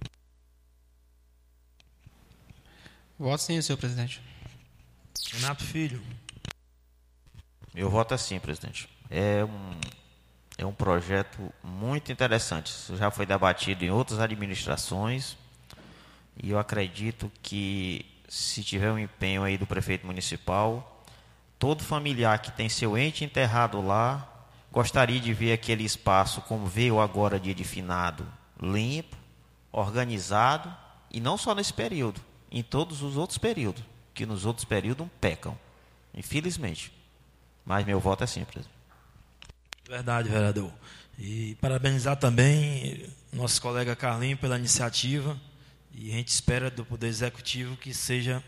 Voto sim, senhor presidente. Renato Filho. Meu voto é sim, presidente. É um projeto muito interessante. Isso já foi debatido em outras administrações e eu acredito que, se tiver um empenho aí do prefeito municipal, todo familiar que tem seu ente enterrado lá gostaria de ver aquele espaço, como veio agora dia de finado, limpo, organizado, e não só nesse período, em todos os outros períodos, que nos outros períodos pecam, infelizmente. Mas meu voto é sim, presidente. Verdade, vereador. E parabenizar também nosso colega Carlinho pela iniciativa. E a gente espera do Poder Executivo que seja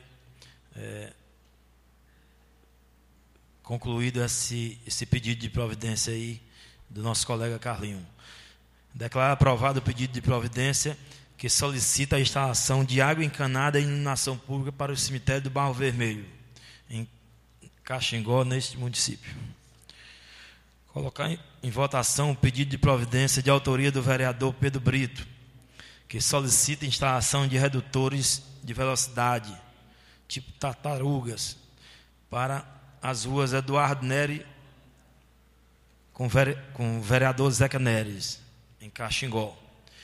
concluído esse pedido de providência aí do nosso colega Carlinho. Declaro aprovado o pedido de providência que solicita a instalação de água encanada e iluminação pública para o cemitério do Barro Vermelho, em Caxingó, neste município. Colocar em votação o pedido de providência de autoria do vereador Pedro Brito, que solicita a instalação de redutores de velocidade, tipo tartarugas, para as ruas Eduardo Neri com o vereador Zeca Neres, em Caxingó.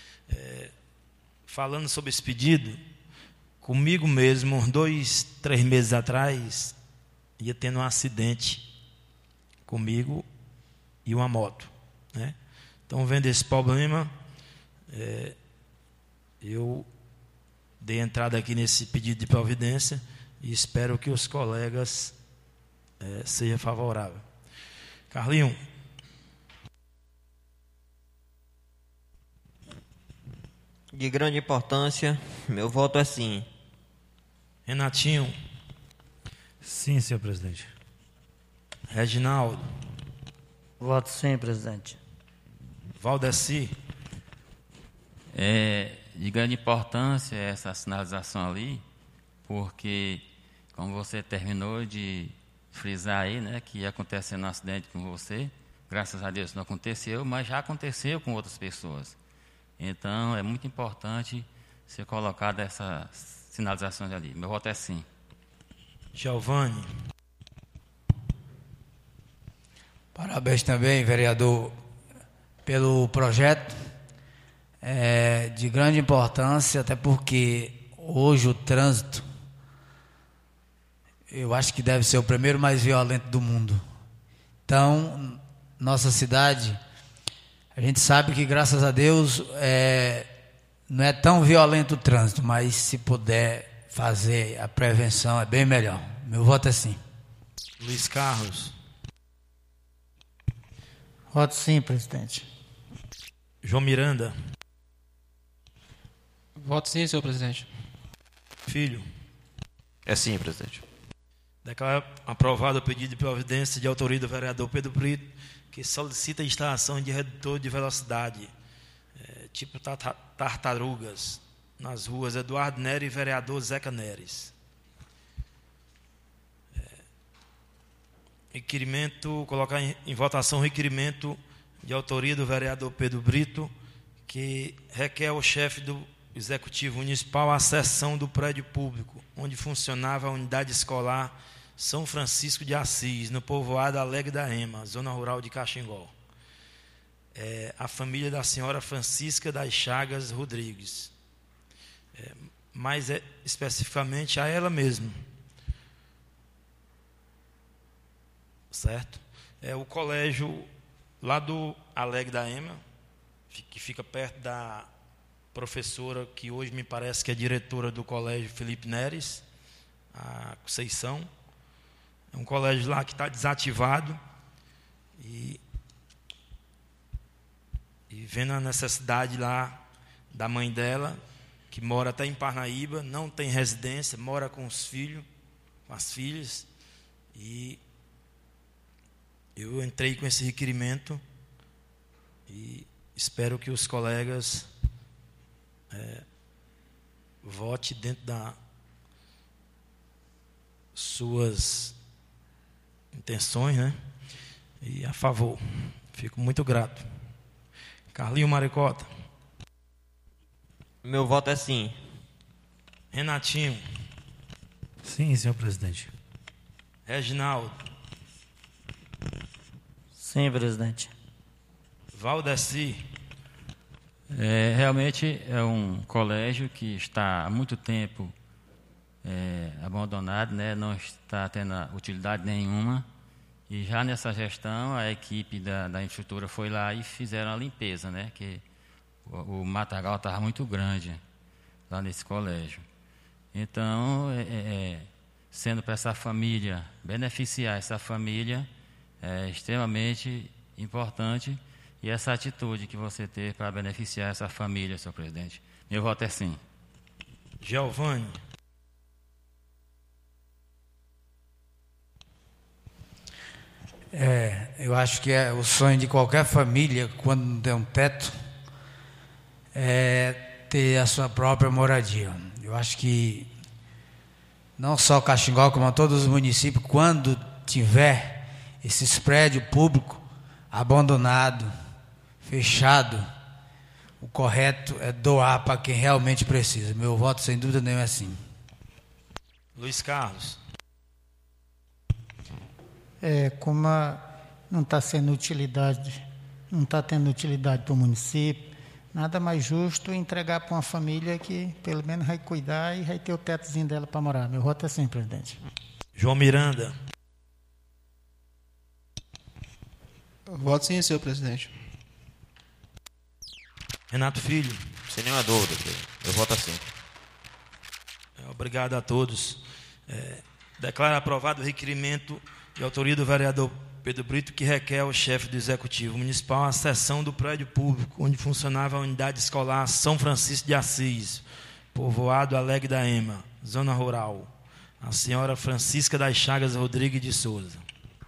Falando sobre esse pedido, comigo mesmo, uns 2, 3 meses atrás, ia tendo um acidente comigo e uma moto. né? Então, vendo esse problema, eu dei entrada aqui nesse pedido de providência e espero que os colegas seja favorável. Carlinho. De grande importância, meu voto é sim. Renatinho. Sim, senhor presidente. Reginaldo. Voto sim, presidente. Valdeci. De grande importância essa sinalização ali, porque, como você terminou de frisar aí, né, que ia acontecer um acidente com você, graças a Deus não aconteceu, mas já aconteceu com outras pessoas. Então, é muito importante ser colocada essa sinalização ali. Meu voto é sim. Giovanni. Parabéns também, vereador, pelo projeto. É de grande importância, até porque hoje o trânsito, eu acho que deve ser o primeiro mais violento do mundo. Então, nossa cidade, a gente sabe que, graças a Deus, não é tão violento o trânsito, mas se puder fazer a prevenção é bem melhor. Meu voto é sim. Luiz Carlos. Voto sim, presidente. João Miranda. Voto sim, senhor presidente. Filho. É sim, presidente. Declaro aprovado o pedido de providência de autoria do vereador Pedro Brito, que solicita a instalação de redutor de velocidade, tipo tartarugas, nas ruas Eduardo Nery e vereador Zeca Neres. Requerimento, colocar em votação o requerimento de autoria do vereador Pedro Brito, que requer ao chefe do Executivo Municipal a cessão do prédio público, onde funcionava a unidade escolar São Francisco de Assis, no povoado Alegre da Ema, zona rural de Caxingó. A família da senhora Francisca das Chagas Rodrigues. Mais especificamente a ela mesma. Certo? O colégio lá do Alegre da Ema, que fica perto da professora que hoje me parece que é diretora do colégio Felipe Neres, a Conceição. É um colégio lá que está desativado e vendo a necessidade lá da mãe dela, que mora até em Parnaíba, não tem residência, mora com os filhos, com as filhas, e eu entrei com esse requerimento e espero que os colegas vote dentro das suas intenções, né? E a favor. Fico muito grato. Carlinho Maricota. Meu voto é sim. Renatinho. Sim, senhor presidente. Reginaldo. Sim, presidente. Valdeci. Realmente é um colégio que está há muito tempo abandonado, né? Não está tendo utilidade nenhuma. E já nessa gestão, a equipe da infraestrutura foi lá e fizeram a limpeza, né? Que o matagal estava muito grande lá nesse colégio. Então, sendo para essa família, beneficiar essa família é extremamente importante. E essa atitude que você teve para beneficiar essa família, senhor presidente. Meu voto é sim. Giovanni. Eu acho que é o sonho de qualquer família, quando não tem um teto, é ter a sua própria moradia. Eu acho que não só Caxingó, como todos os municípios, quando tiver esses prédios públicos abandonados, fechados, o correto é doar para quem realmente precisa. Meu voto, sem dúvida nenhuma, é sim. Luiz Carlos. Como não está sendo utilidade, não está tendo utilidade para o município, nada mais justo entregar para uma família que pelo menos vai cuidar e vai ter o tetozinho dela para morar. Meu voto é sim, presidente. João Miranda. Voto sim, senhor presidente. Renato Filho. Sem nenhuma dúvida, presidente. Eu voto assim. Obrigado a todos. Declaro aprovado o requerimento de autoria do vereador Pedro Brito, que requer ao chefe do Executivo Municipal a cessão do prédio público onde funcionava a unidade escolar São Francisco de Assis, povoado Alegre da Ema, zona rural, a senhora Francisca das Chagas Rodrigues de Souza.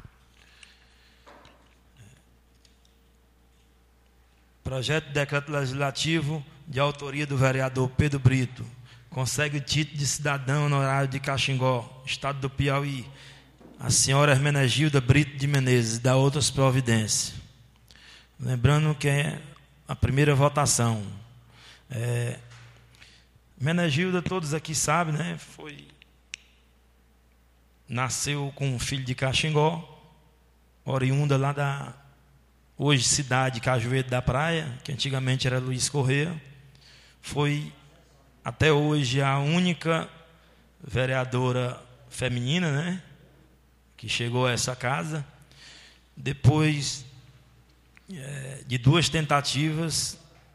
Projeto de decreto legislativo de autoria do vereador Pedro Brito, consegue o título de cidadão honorário de Caxingó, estado do Piauí, a senhora Hermenegilda Brito de Menezes, da outras providências. Lembrando que é a primeira votação. Hermenegilda, todos aqui sabem, né? Nasceu com um filho de Caxingó, oriunda lá da hoje cidade Cajueiro da Praia, que antigamente era Luiz Correia. Foi até hoje a única vereadora feminina, né, que chegou a essa casa. Depois de 2 tentativas,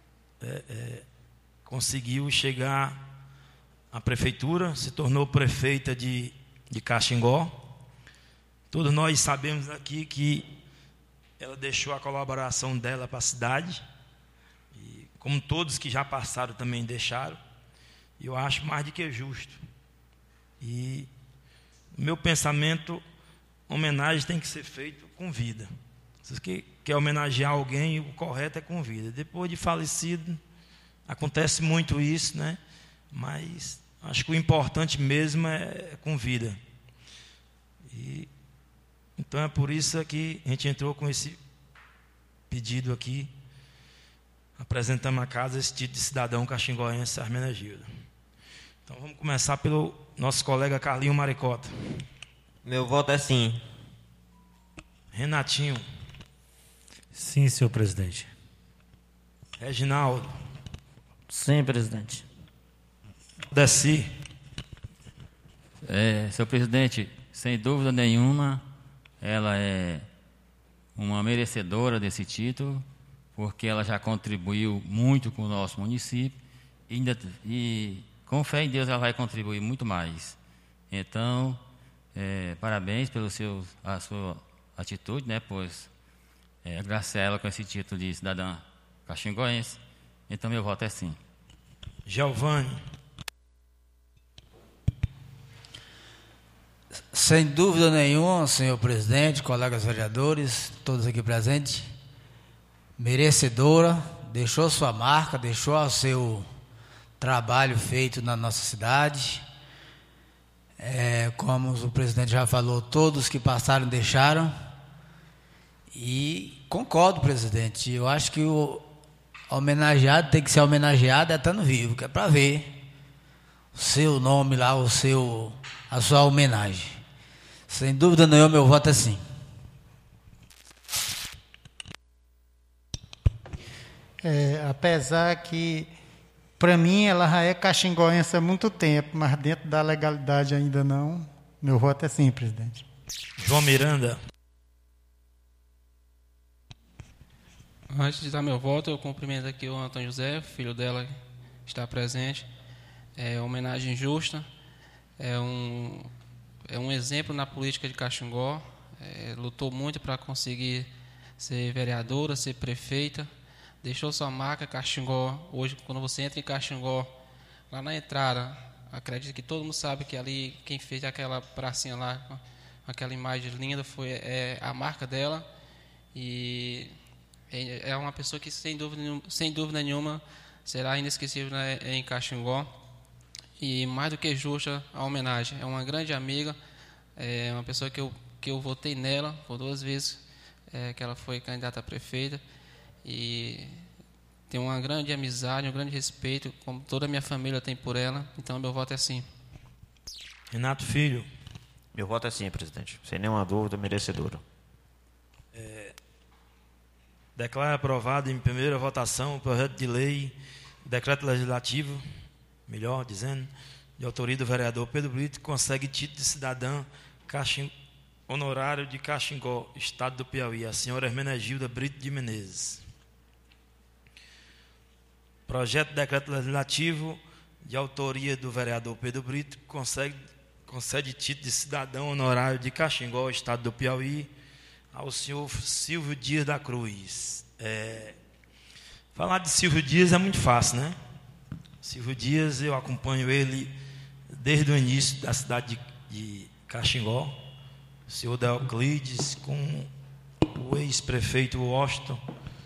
conseguiu chegar à prefeitura, se tornou prefeita de Caxingó. Todos nós sabemos aqui que ela deixou a colaboração dela para a cidade, e como todos que já passaram também deixaram. Eu acho mais do que justo. E o meu pensamento, homenagem tem que ser feita com vida. Se você quer homenagear alguém, o correto é com vida. Depois de falecido, acontece muito isso, né? Mas acho que o importante mesmo é com vida. Então é por isso que a gente entrou com esse pedido aqui. Apresentamos à casa esse título de cidadão caxingoense Hermenegilda. Então vamos começar pelo nosso colega Carlinho Maricota. Meu voto é sim. Renatinho. Sim, senhor presidente. Reginaldo. Sim, presidente. Deci. Senhor presidente, sem dúvida nenhuma, ela é uma merecedora desse título, porque ela já contribuiu muito com o nosso município e com fé em Deus ela vai contribuir muito mais. Então, parabéns pela a sua atitude, né? Pois agradecer ela com esse título de cidadã caxingoense. Então, meu voto é sim. Giovanni. Sem dúvida nenhuma, senhor presidente, colegas vereadores, todos aqui presentes, merecedora, deixou sua marca, deixou o seu trabalho feito na nossa cidade. Como o presidente já falou, todos que passaram deixaram. E concordo, presidente, eu acho que o homenageado tem que ser homenageado estando vivo, que é para ver o seu nome lá, a sua homenagem. Sem dúvida nenhuma, meu voto é sim. Apesar que, para mim, ela já é caxingoense há muito tempo, mas dentro da legalidade ainda não. Meu voto é sim, presidente. João Miranda. Antes de dar meu voto, eu cumprimento aqui o Antônio José, filho dela, que está presente. É uma homenagem justa. É um exemplo na política de Caxingó. Lutou muito para conseguir ser vereadora, ser prefeita. Deixou sua marca Caxingó. Hoje, quando você entra em Caxingó, lá na entrada, acredito que todo mundo sabe que ali, quem fez aquela pracinha lá, aquela imagem linda, foi a marca dela. E é uma pessoa que, sem dúvida nenhuma, será inesquecível em Caxingó. E mais do que justa a homenagem. É uma grande amiga, é uma pessoa que eu votei nela por 2 vezes, que ela foi candidata a prefeita. E tem uma grande amizade, um grande respeito, como toda a minha família tem por ela. Então, meu voto é sim. Renato Filho. Meu voto é sim, presidente. Sem nenhuma dúvida, merecedora. Declaro aprovado em primeira votação o projeto de lei, decreto legislativo, melhor dizendo, de autoria do vereador Pedro Brito, que consegue título de cidadã honorário de Caxingó, estado do Piauí, a senhora Hermenegilda Brito de Menezes. Projeto de decreto legislativo de autoria do vereador Pedro Brito concede título de cidadão honorário de Caxingó, estado do Piauí, ao senhor Silvio Dias da Cruz. Falar de Silvio Dias é muito fácil, né? Silvio Dias, eu acompanho ele desde o início da cidade de Caxingó, o senhor Deoclides, com o ex-prefeito Washington.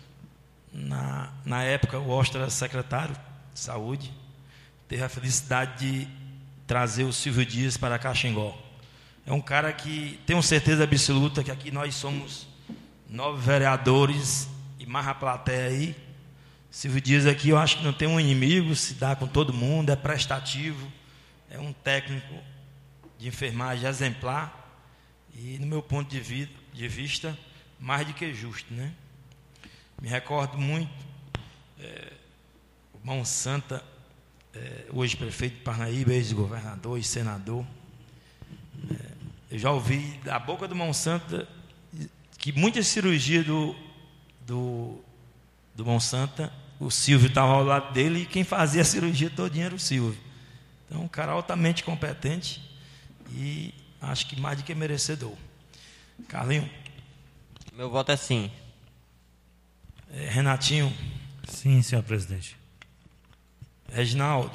Na época, o Washington era secretário de saúde, teve a felicidade de trazer o Silvio Dias para Caxingó. É um cara que tenho certeza absoluta que aqui nós somos 9 vereadores e mais a plateia aí. Silvio Dias aqui eu acho que não tem um inimigo, se dá com todo mundo, é prestativo, é um técnico de enfermagem exemplar e, no meu ponto de vista, mais do que justo, né? Me recordo muito, o Mão Santa, hoje prefeito de Parnaíba, ex-governador e senador. Eu já ouvi da boca do Mão Santa que muitas cirurgias do Mão Santa, o Silvio estava ao lado dele e quem fazia a cirurgia todinha era o Silvio. Então, um cara altamente competente e acho que mais do que merecedor. Carlinho? Meu voto é sim. Renatinho? Sim, senhor presidente. Reginaldo?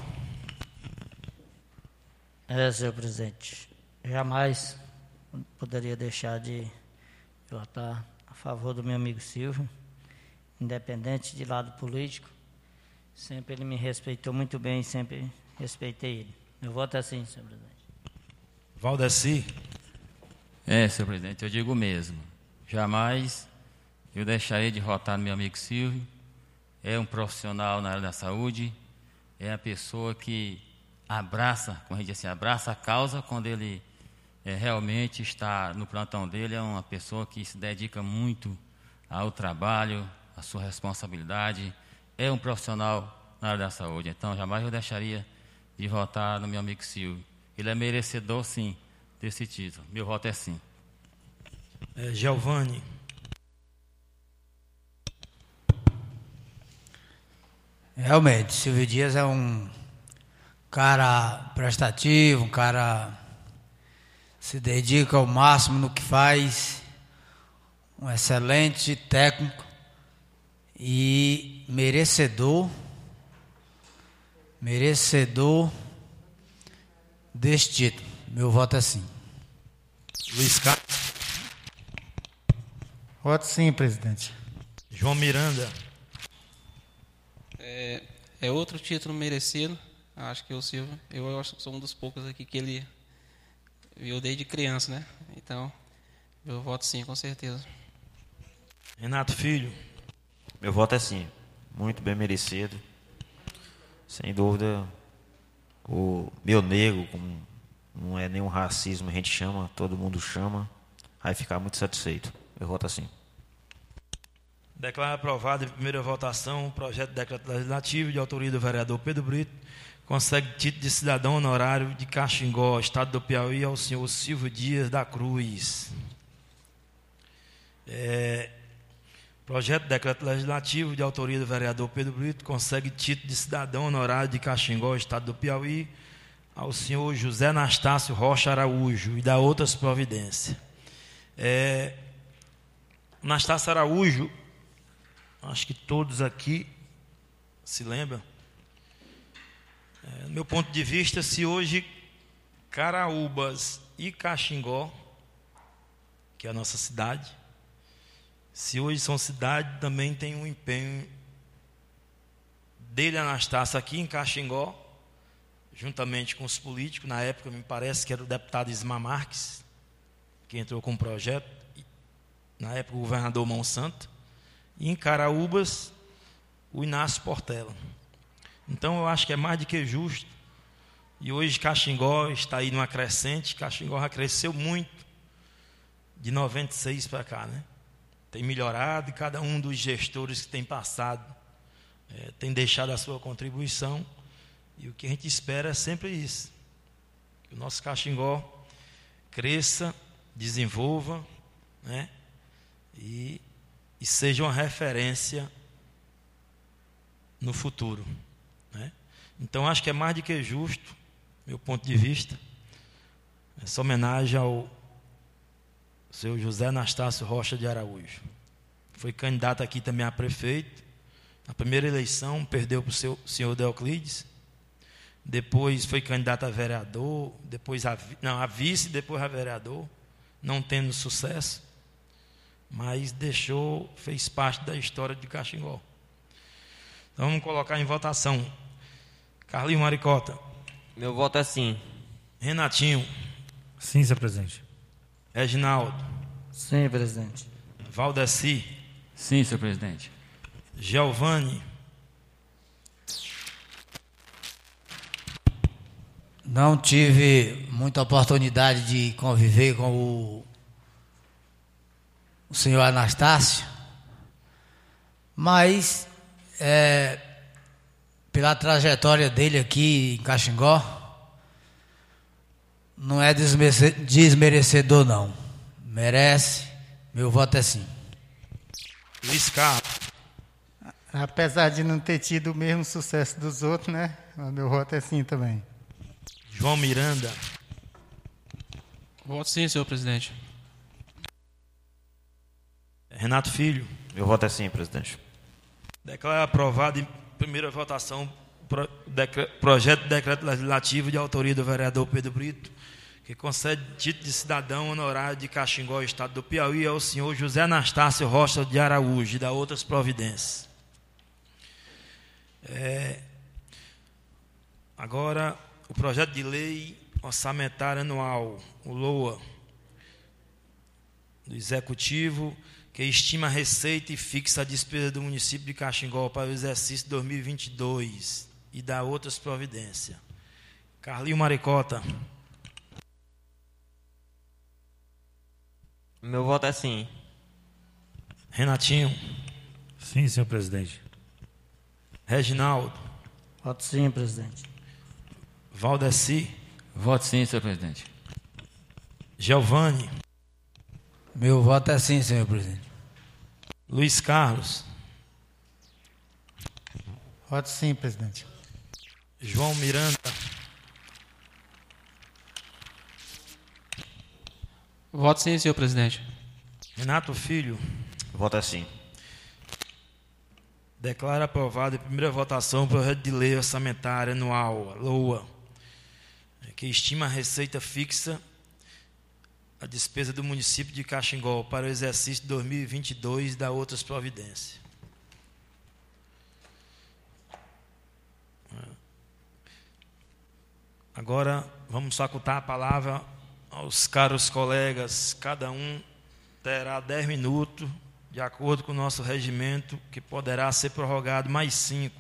Senhor presidente. Jamais poderia deixar de votar a favor do meu amigo Silvio, independente de lado político. Sempre ele me respeitou muito bem, sempre respeitei ele. Meu voto é sim, senhor presidente. Valdeci? Senhor presidente, eu digo mesmo. Jamais eu deixarei de votar no meu amigo Silvio. É um profissional na área da saúde, é a pessoa que abraça, como a gente diz assim, abraça a causa quando ele realmente está no plantão dele. É uma pessoa que se dedica muito ao trabalho, à sua responsabilidade. É um profissional na área da saúde. Então, jamais eu deixaria de votar no meu amigo Silvio. Ele é merecedor, sim, desse título. Meu voto é sim. Giovanni? Realmente, Silvio Dias é um cara prestativo, um cara se dedica ao máximo no que faz, um excelente técnico e merecedor deste título. Meu voto é sim. Luiz Carlos? Voto sim, presidente. João Miranda? É outro título merecido. Acho que o Silvio, eu acho que sou um dos poucos aqui que ele viu desde criança, né? Então, eu voto sim, com certeza. Renato Filho? Meu voto é sim, muito bem merecido. Sem dúvida, o meu negro, como não é nenhum racismo, a gente chama, todo mundo chama, vai ficar muito satisfeito. Meu voto é sim. Declaro aprovado em primeira votação o projeto de decreto legislativo de autoria do vereador Pedro Brito, consegue título de cidadão honorário de Caxingó, estado do Piauí, ao senhor Silvio Dias da Cruz. Projeto de decreto legislativo de autoria do vereador Pedro Brito, consegue título de cidadão honorário de Caxingó, estado do Piauí, ao senhor José Anastácio Rocha Araújo, e da outras providências. Anastácio Araújo, acho que todos aqui se lembram. Do meu ponto de vista, se hoje Caraúbas e Caxingó, que é a nossa cidade, se hoje são cidades, também tem um empenho dele, Anastácio, aqui em Caxingó, juntamente com os políticos. Na época, me parece que era o deputado Ismar Marques, que entrou com o projeto, na época o governador Mão Santo, e em Caraúbas, o Inácio Portela. Então, eu acho que é mais do que justo. E hoje Caxingó está aí numa crescente. Caxingó já cresceu muito de 96 para cá, né? Tem melhorado, e cada um dos gestores que tem passado tem deixado a sua contribuição. E o que a gente espera é sempre isso: que o nosso Caxingó cresça, desenvolva, né? E seja uma referência no futuro, né? Então, acho que é mais do que justo, meu ponto de vista, essa homenagem ao seu José Anastácio Rocha de Araújo. Foi candidato aqui também a prefeito. Na primeira eleição, perdeu para o senhor Deoclides. Depois foi candidato a vereador, depois a vice, depois a vereador, não tendo sucesso, mas fez parte da história de Caxingó. Então vamos colocar em votação. Carlinho Maricota. Meu voto é sim. Renatinho. Sim, senhor presidente. Reginaldo. Sim, presidente. Valdeci. Sim, senhor presidente. Giovanni. Não tive muita oportunidade de conviver com o senhor Anastácio, mas pela trajetória dele aqui em Caxingó, não é desmerecedor, não. Merece. Meu voto é sim. Luiz Carlos. Apesar de não ter tido o mesmo sucesso dos outros, né? Mas meu voto é sim também. João Miranda. Voto sim, senhor presidente. Renato Filho. Meu voto é sim, presidente. Declaro aprovado em primeira votação projeto de decreto legislativo de autoria do vereador Pedro Brito, que concede título de cidadão honorário de Caxingó, estado do Piauí, ao senhor José Anastácio Rocha de Araújo e da outras providências. Agora, o projeto de lei orçamentária anual, o LOA, do Executivo, que estima a receita e fixa a despesa do município de Caxingó para o exercício 2022 e dá outras providências. Carlinho Maricota. Meu voto é sim. Renatinho. Sim, senhor presidente. Reginaldo. Voto sim, presidente. Valdeci. Voto sim, senhor presidente. Giovanni. Meu voto é sim, senhor presidente. Luiz Carlos. Voto sim, presidente. João Miranda. Voto sim, senhor presidente. Renato Filho. Voto é sim. Declara aprovado em primeira votação o projeto de lei orçamentária anual, LOA, que estima a receita fixa, a despesa do município de Caxingó para o exercício 2022 e dá outras providências. Agora vamos facultar a palavra aos caros colegas. Cada um terá 10 minutos, de acordo com o nosso regimento, que poderá ser prorrogado mais 5.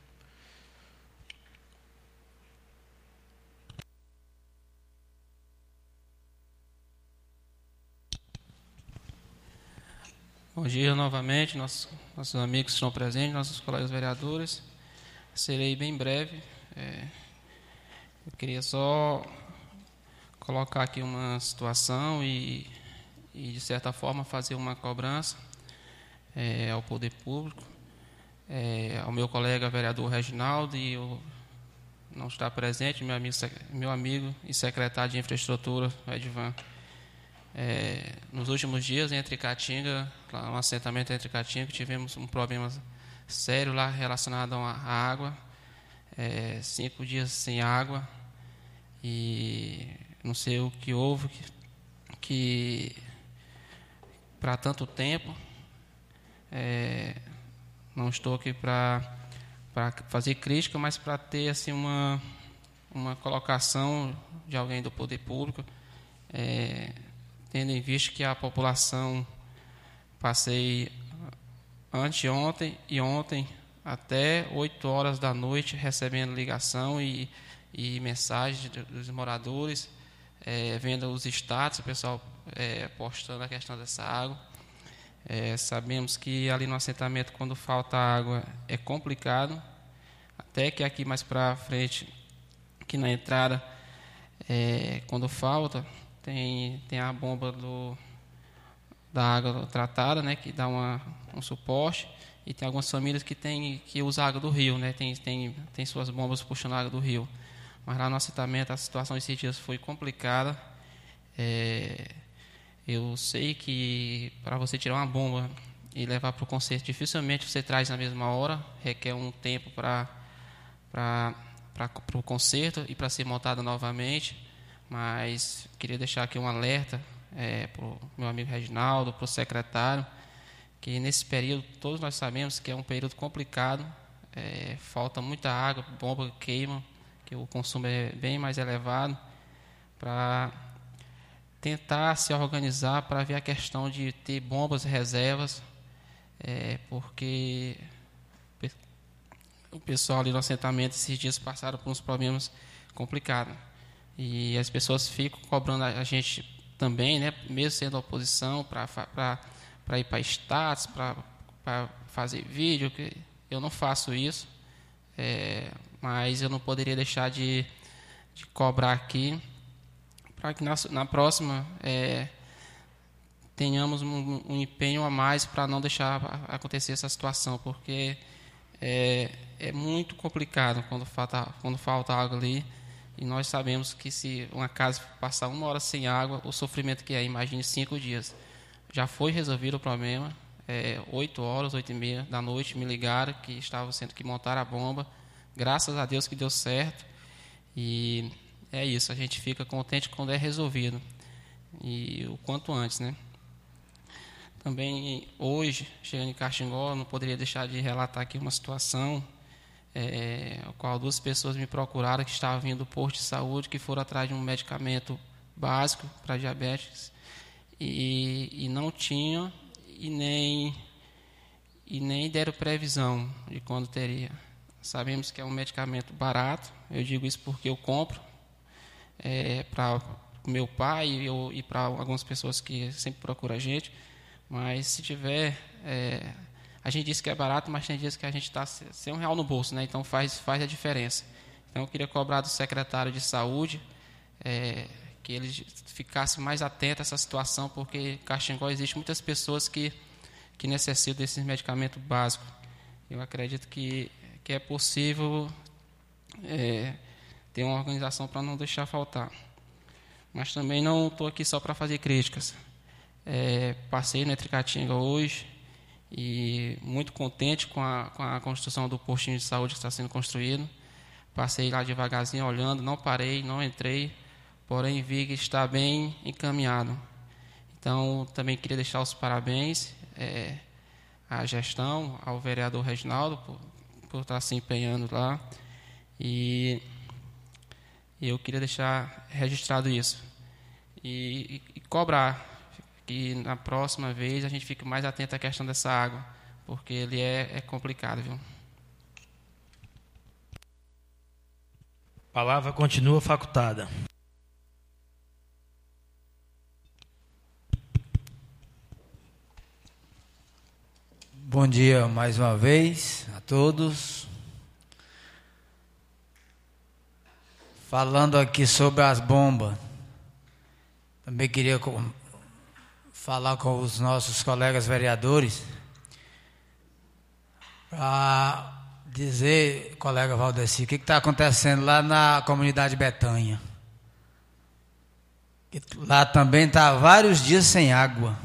Bom dia novamente, nossos amigos que estão presentes, nossos colegas vereadores. Serei bem breve. Eu queria só colocar aqui uma situação e de certa forma, fazer uma cobrança ao poder público, ao meu colega vereador Reginaldo, e eu não está presente, meu amigo e secretário de infraestrutura, Edvan. Nos últimos dias, entre Caatinga, um assentamento entre Caatinga, tivemos um problema sério lá relacionado à água, 5 dias sem água, e não sei o que houve, que para tanto tempo, não estou aqui para fazer crítica, mas para ter assim, uma colocação de alguém do poder público, tendo em vista que a população, passei anteontem e ontem até 8 horas da noite recebendo ligação e mensagens dos moradores, vendo os status, o pessoal postando a questão dessa água. Sabemos que ali no assentamento, quando falta água, é complicado, até que aqui mais para frente, aqui na entrada, quando falta, tem a bomba da água tratada, né, que dá um suporte, e tem algumas famílias que usam água do rio, né, tem suas bombas puxando a água do rio. Mas lá no assentamento a situação esses dias foi complicada. Eu sei que para você tirar uma bomba e levar para o conserto, dificilmente você traz na mesma hora, requer um tempo para o conserto e para ser montada novamente. Mas queria deixar aqui um alerta para o meu amigo Reginaldo, para o secretário, que nesse período todos nós sabemos que é um período complicado, falta muita água, bomba queima, que o consumo é bem mais elevado, para tentar se organizar para ver a questão de ter bombas reservas, porque o pessoal ali no assentamento esses dias passaram por uns problemas complicados. E as pessoas ficam cobrando a gente também, né, mesmo sendo oposição, para ir para status, para fazer vídeo. Que eu não faço isso, mas eu não poderia deixar de cobrar aqui, para que na próxima tenhamos um empenho a mais para não deixar acontecer essa situação, porque é muito complicado quando falta água ali, e nós sabemos que se uma casa passar 1 hora sem água, o sofrimento que é, imagine 5 dias. Já foi resolvido o problema, 8 horas, 8h30 da noite, me ligaram que estava sendo que montar a bomba, graças a Deus que deu certo, e é isso, a gente fica contente quando é resolvido, e o quanto antes, né? Também hoje, chegando em Caxingó, não poderia deixar de relatar aqui uma situação, a qual 2 pessoas me procuraram que estavam vindo do posto de saúde, que foram atrás de um medicamento básico para diabetes, e não tinham e nem deram previsão de quando teria. Sabemos que é um medicamento barato, eu digo isso porque eu compro, para o meu pai e para algumas pessoas que sempre procuram a gente, mas se tiver, a gente diz que é barato, mas tem dias que a gente está sem R$1 no bolso, né? Então faz a diferença. Então eu queria cobrar do secretário de saúde que ele ficasse mais atento a essa situação, porque em Caxingó existe muitas pessoas que necessitam desses medicamentos básicos. Eu acredito que é possível ter uma organização para não deixar faltar. Mas também não estou aqui só para fazer críticas. Passei no Etricatinga hoje e muito contente com a construção do postinho de saúde que está sendo construído. Passei lá devagarzinho olhando, não parei, não entrei, porém vi que está bem encaminhado. Então, também queria deixar os parabéns à gestão, ao vereador Reginaldo, por estar se empenhando lá. E eu queria deixar registrado isso. E cobrar que na próxima vez a gente fique mais atento à questão dessa água, porque ele é complicado, viu? A palavra continua facultada. Bom dia mais uma vez a todos. Falando aqui sobre as bombas, também queria falar com os nossos colegas vereadores para dizer, colega Valdeci, o que está acontecendo lá na comunidade Betânia. Lá também está há vários dias sem água.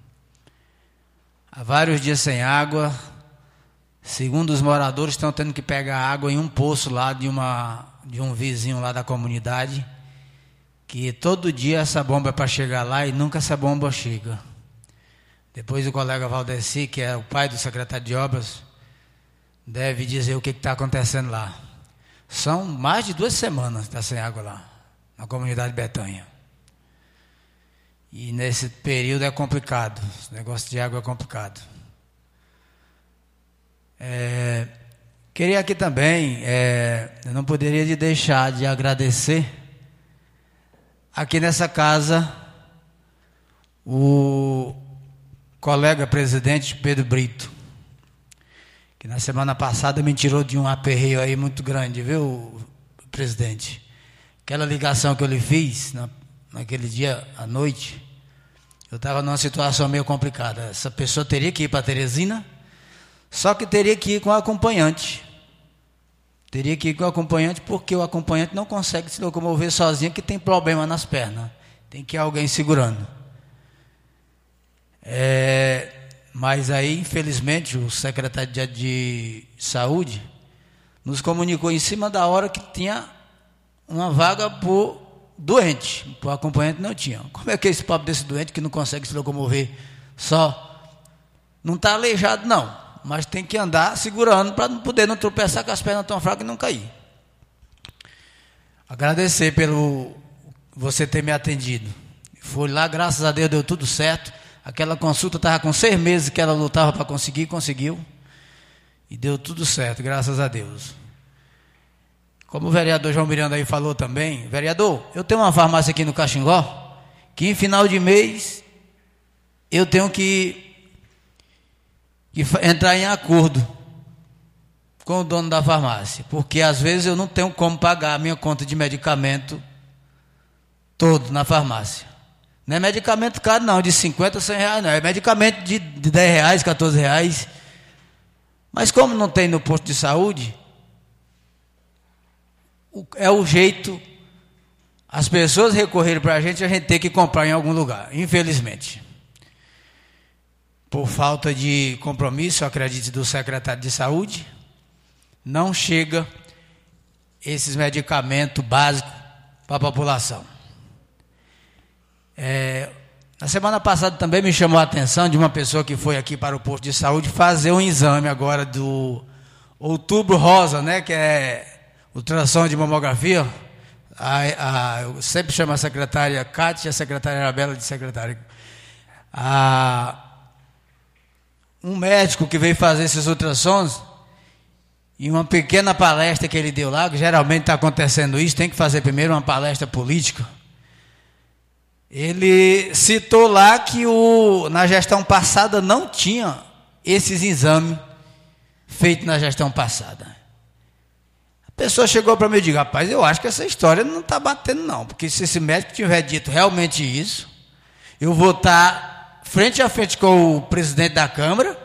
Há vários dias sem água. Segundo os moradores, estão tendo que pegar água em um poço lá de um vizinho lá da comunidade, que todo dia essa bomba é para chegar lá e nunca essa bomba chega. Depois o colega Valdeci, que é o pai do secretário de obras, deve dizer o que está acontecendo lá. São mais de 2 semanas que está sem água lá, na comunidade Betânia. E nesse período é complicado, esse negócio de água é complicado. Queria aqui também, eu não poderia deixar de agradecer aqui nessa casa o colega presidente Pedro Brito, que na semana passada me tirou de um aperreio aí muito grande, viu, presidente? Aquela ligação que eu lhe fiz naquele dia à noite, Eu estava numa situação meio complicada. Essa pessoa teria que ir para Teresina, só que teria que ir com acompanhante. Teria que ir com acompanhante porque o acompanhante não consegue se locomover sozinho, que tem problema nas pernas. Tem que ir alguém segurando. Mas aí, infelizmente, o secretário de Saúde nos comunicou em cima da hora que tinha uma vaga por doente. O acompanhante não tinha. Como é que é esse papo desse doente que não consegue se locomover só? Não está aleijado, não. Mas tem que andar segurando para não poder não tropeçar com as pernas tão fracas e não cair. Agradecer pelo você ter me atendido. Fui lá, graças a Deus deu tudo certo. Aquela consulta estava com 6 meses que ela lutava para conseguir, conseguiu. E deu tudo certo, graças a Deus. Como o vereador João Miranda aí falou também, vereador, eu tenho uma farmácia aqui no Caxingó, que em final de mês eu tenho que entrar em acordo com o dono da farmácia, porque às vezes eu não tenho como pagar a minha conta de medicamento todo na farmácia. Não é medicamento caro não, de 50, 100 reais não, é medicamento de 10 reais, 14 reais. Mas como não tem no posto de saúde, é o jeito, as pessoas recorrerem para a gente ter que comprar em algum lugar, infelizmente. Por falta de compromisso, acredite, do secretário de saúde, não chega esses medicamentos básicos para a população. Na semana passada também me chamou a atenção de uma pessoa que foi aqui para o posto de saúde fazer um exame agora do Outubro Rosa, né, que é ultrassom de mamografia. Eu sempre chamo a secretária Cátia, a secretária Arabella de secretária. Um médico que veio fazer esses ultrassons, em uma pequena palestra que ele deu lá, que geralmente está acontecendo isso, tem que fazer primeiro uma palestra política. Ele citou lá que na gestão passada não tinha esses exames feitos na gestão passada. A pessoa chegou para mim e disse, rapaz, eu acho que essa história não está batendo não, porque se esse médico tiver dito realmente isso, eu vou estar frente a frente com o presidente da Câmara,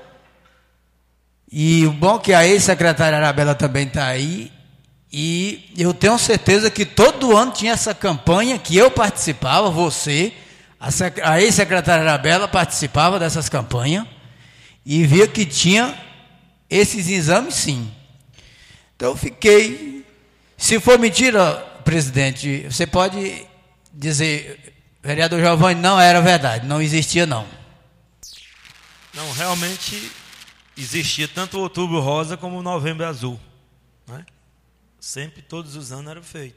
e o bom é que a ex-secretária Arabella também está aí, e eu tenho certeza que todo ano tinha essa campanha que eu participava, você, a ex-secretária Arabella participava dessas campanhas, e via que tinha esses exames sim. Então eu fiquei, se for mentira, presidente, você pode dizer, vereador Giovanni, não era verdade, não existia não. Não, realmente existia tanto o Outubro Rosa como o Novembro Azul, né? Sempre, todos os anos era feito.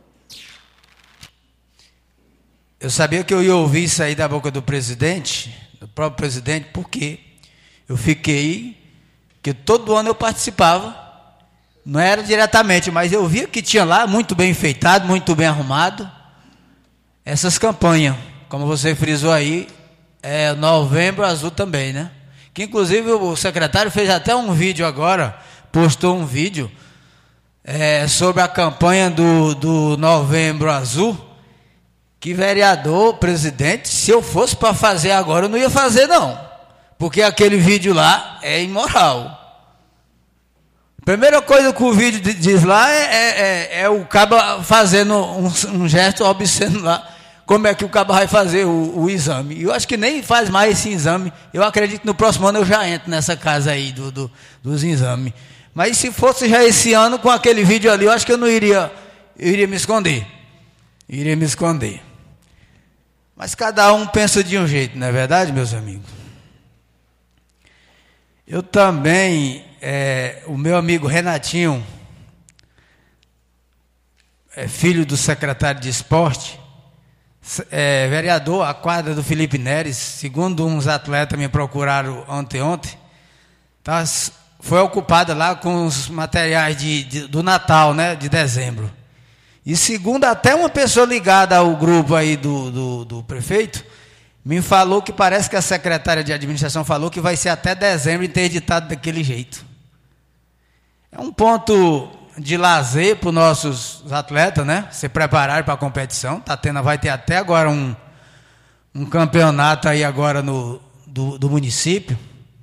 Eu sabia que eu ia ouvir isso aí da boca do presidente, do próprio presidente, porque eu fiquei, que todo ano eu participava, não era diretamente, mas eu via que tinha lá, muito bem enfeitado, muito bem arrumado, essas campanhas, como você frisou aí, Novembro Azul também, né? Que inclusive o secretário fez até um vídeo agora, postou um vídeo sobre a campanha do Novembro Azul, que vereador, presidente, se eu fosse para fazer agora, eu não ia fazer não, porque aquele vídeo lá é imoral. A primeira coisa que o vídeo diz lá é o caba fazendo um gesto obsceno lá, como é que o caba vai fazer o exame. E eu acho que nem faz mais esse exame, eu acredito que no próximo ano eu já entro nessa casa aí dos exames. Mas se fosse já esse ano com aquele vídeo ali, eu acho que eu iria me esconder. Iria me esconder. Mas cada um pensa de um jeito, não é verdade, meus amigos? Eu também, o meu amigo Renatinho, filho do secretário de esporte, vereador, a quadra do Felipe Neres, segundo uns atletas me procuraram ontem, tá, foi ocupada lá com os materiais do Natal, né, de dezembro. E segundo até uma pessoa ligada ao grupo aí do prefeito, me falou que parece que a secretária de administração falou que vai ser até dezembro interditado daquele jeito. É um ponto de lazer para os nossos atletas, né? Se prepararem para a competição. Vai ter até agora um campeonato aí agora do município.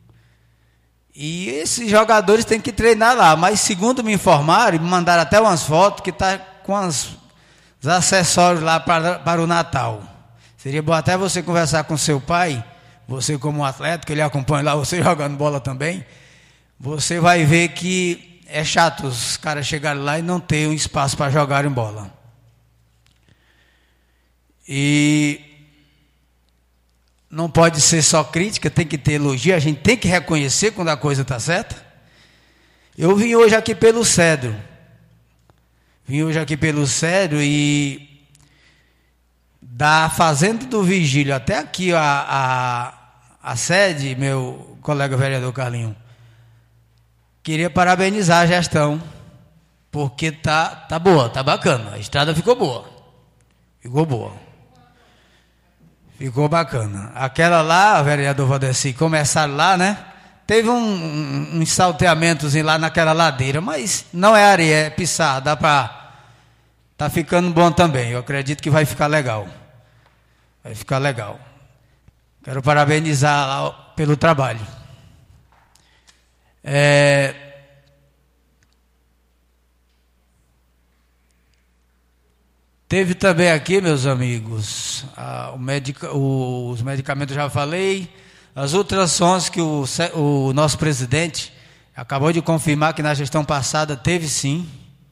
E esses jogadores têm que treinar lá. Mas segundo me informaram, me mandaram até umas fotos que está com os acessórios lá para o Natal. Seria bom até você conversar com seu pai, você como atleta, que ele acompanha lá, você jogando bola também. Você vai ver que é chato os caras chegarem lá e não ter um espaço para jogarem bola. E não pode ser só crítica, tem que ter elogio, a gente tem que reconhecer quando a coisa está certa. Eu vim hoje aqui pelo Cedro. E da Fazenda do Vigílio até aqui a sede, meu colega vereador Carlinho, queria parabenizar a gestão, porque tá boa, tá bacana. A estrada ficou boa. Ficou bacana. Aquela lá, vereador Valdeci, começaram lá, né? Teve uns salteamentos lá naquela ladeira, mas não é areia, é pissar, dá para... Tá ficando bom também, eu acredito que vai ficar legal. Quero parabenizar lá pelo trabalho. Teve também aqui, meus amigos, os medicamentos já falei, as ultrassons que o nosso presidente acabou de confirmar que na gestão passada teve sim.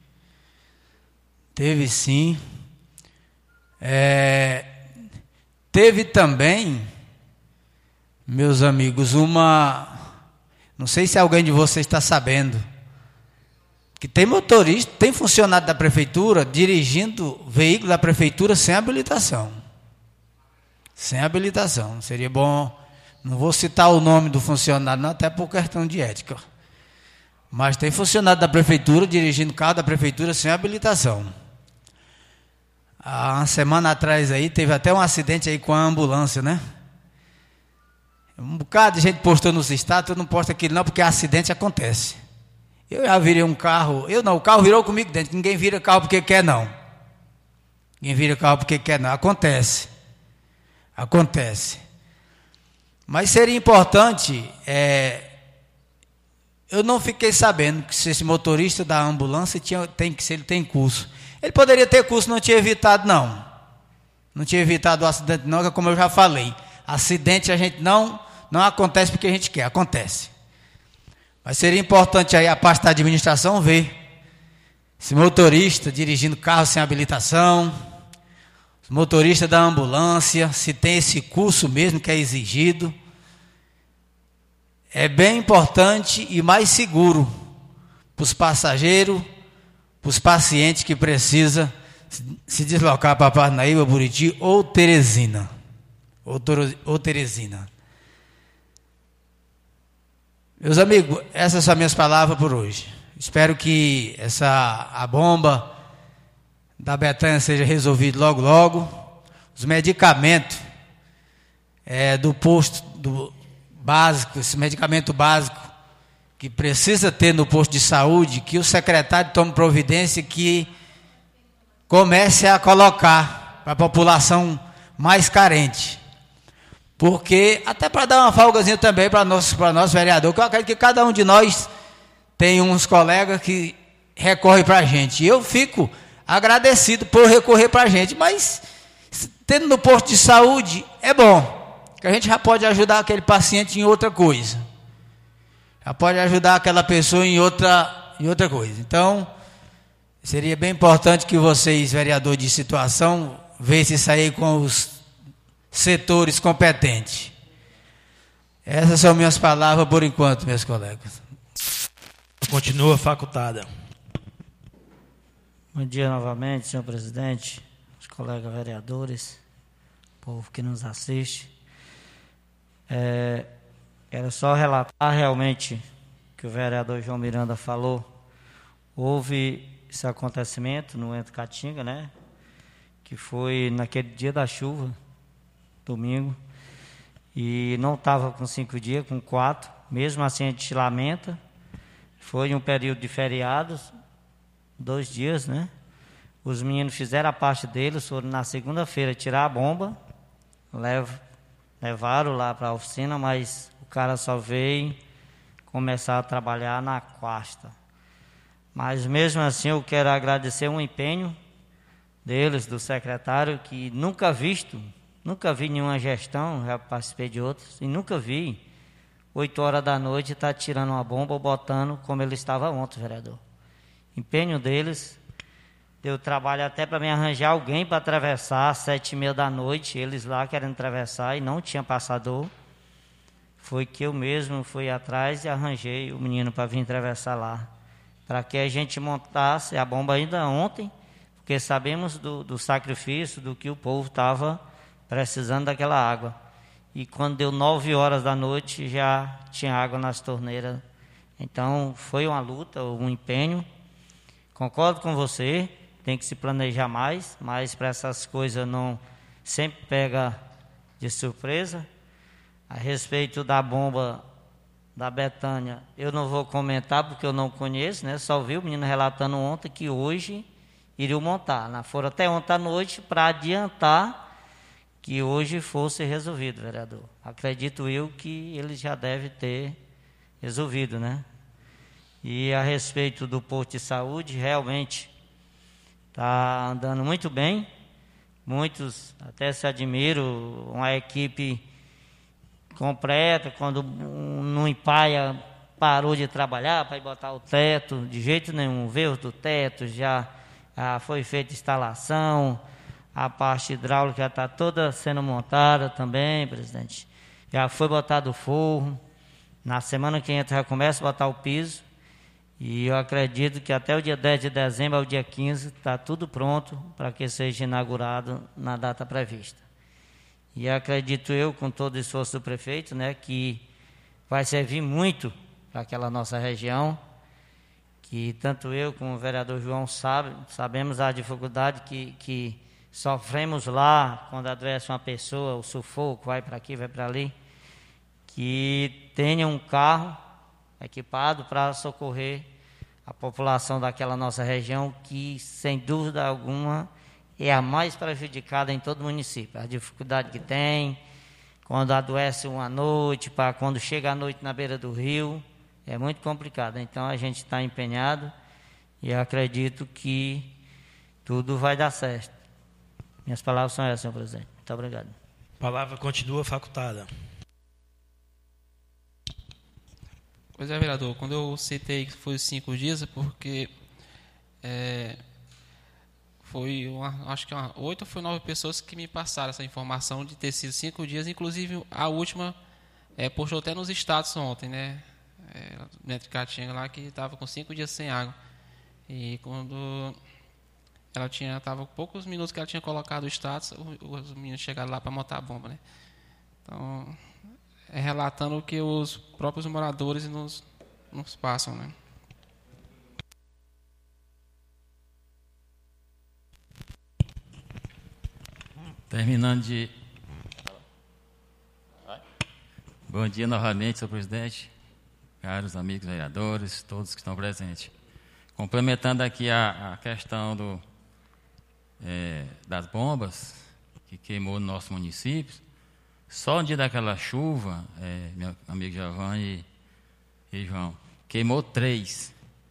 Teve também, meus amigos, não sei se alguém de vocês está sabendo, que tem motorista, tem funcionário da prefeitura dirigindo veículo da prefeitura sem habilitação. Seria bom, não vou citar o nome do funcionário, não, até por questão de ética. Mas tem funcionário da prefeitura dirigindo carro da prefeitura sem habilitação. Há uma semana atrás aí, teve até um acidente aí com a ambulância, né? Um bocado de gente postou nos status, eu não posto aquilo não, porque acidente acontece. Eu já virei um carro, o carro virou comigo dentro, ninguém vira carro porque quer não. Acontece. Mas seria importante, eu não fiquei sabendo que se esse motorista da ambulância se ele tem curso. Ele poderia ter curso, não tinha evitado não. Não tinha evitado o acidente não, que como eu já falei, acidente a gente não acontece porque a gente quer, acontece. Mas seria importante aí a parte da administração ver esse motorista dirigindo carro sem habilitação, os motoristas da ambulância, se tem esse curso mesmo que é exigido. É bem importante e mais seguro para os passageiros, para os pacientes que precisam se deslocar para Parnaíba, Buriti ou Teresina. Meus amigos, essas são as minhas palavras por hoje. Espero que a bomba da Betânia seja resolvida logo, logo. Os medicamentos do posto básico, esse medicamento básico que precisa ter no posto de saúde, que o secretário tome providência que comece a colocar para a população mais carente. Porque, até para dar uma folgazinha também para nós vereadores, que eu acredito que cada um de nós tem uns colegas que recorrem para a gente. E eu fico agradecido por recorrer para a gente, mas tendo no posto de saúde é bom, que a gente já pode ajudar aquele paciente em outra coisa. Já pode ajudar aquela pessoa em outra coisa. Então, seria bem importante que vocês, vereadores de situação, vissem isso aí com os setores competentes. Essas são minhas palavras por enquanto, meus colegas. Continua facultada. Bom dia novamente, senhor presidente, os colegas vereadores, povo que nos assiste. Quero só relatar realmente que o vereador João Miranda falou. Houve esse acontecimento no Ento Caatinga, né? Que foi naquele dia da chuva, domingo, e não estava com 5 dias, com 4. Mesmo assim a gente lamenta. Foi um período de feriados, 2 dias, né? Os meninos fizeram a parte deles, foram na segunda-feira tirar a bomba levaram lá para a oficina, mas o cara só veio começar a trabalhar na quarta. Mas mesmo assim eu quero agradecer o empenho deles, do secretário, que nunca vi nenhuma gestão, já participei de outras, e nunca vi 8 horas da noite estar tirando uma bomba ou botando como ele estava ontem, vereador. Empenho deles, deu trabalho até para me arranjar alguém para atravessar às 7h30 da noite, eles lá querendo atravessar e não tinha passador. Foi que eu mesmo fui atrás e arranjei o menino para vir atravessar lá, para que a gente montasse a bomba ainda ontem, porque sabemos do sacrifício, do que o povo estava precisando daquela água. E quando deu 9 horas da noite, já tinha água nas torneiras. Então, foi uma luta, um empenho. Concordo com você, tem que se planejar mais, mas para essas coisas não sempre pega de surpresa. A respeito da bomba da Betânia, eu não vou comentar porque eu não conheço, né? Só vi o menino relatando ontem que hoje iriam montar. Foram até ontem à noite para adiantar que hoje fosse resolvido, vereador. Acredito eu que ele já deve ter resolvido, né? E a respeito do posto de saúde, realmente está andando muito bem. Muitos até se admiram, uma equipe completa, quando no Ipaia parou de trabalhar para ir botar o teto, de jeito nenhum, veio do teto, já foi feita instalação, a parte hidráulica já está toda sendo montada também, presidente. Já foi botado o forro, na semana que entra já começa a botar o piso, e eu acredito que até o dia 10 de dezembro ao dia 15 está tudo pronto para que seja inaugurado na data prevista. E acredito eu, com todo o esforço do prefeito, né, que vai servir muito para aquela nossa região, que tanto eu como o vereador João sabemos a dificuldade que sofremos lá quando adoece uma pessoa, o sufoco, vai para aqui, vai para ali, que tenha um carro equipado para socorrer a população daquela nossa região, que sem dúvida alguma é a mais prejudicada em todo o município. A dificuldade que tem, quando adoece uma noite, para quando chega à noite na beira do rio, é muito complicado. Então a gente está empenhado e acredito que tudo vai dar certo. Minhas palavras são essas, senhor presidente. Muito obrigado. A palavra continua facultada. Pois é, vereador, quando eu citei que foi 5 dias, é porque acho que 8 ou 9 pessoas que me passaram essa informação de ter sido 5 dias, inclusive a última postou até nos status ontem, né? Dentro de Caatinga lá, que estava com 5 dias sem água. E quando ela estava poucos minutos que ela tinha colocado o status, os meninos chegaram lá para montar a bomba, né? Então, relatando o que os próprios moradores nos passam, né? Terminando de... Bom dia novamente, senhor presidente, caros amigos vereadores, todos que estão presentes. Complementando aqui a questão das bombas que queimou no nosso município, só no dia daquela chuva, meu amigo Giovanni e João, queimou 3.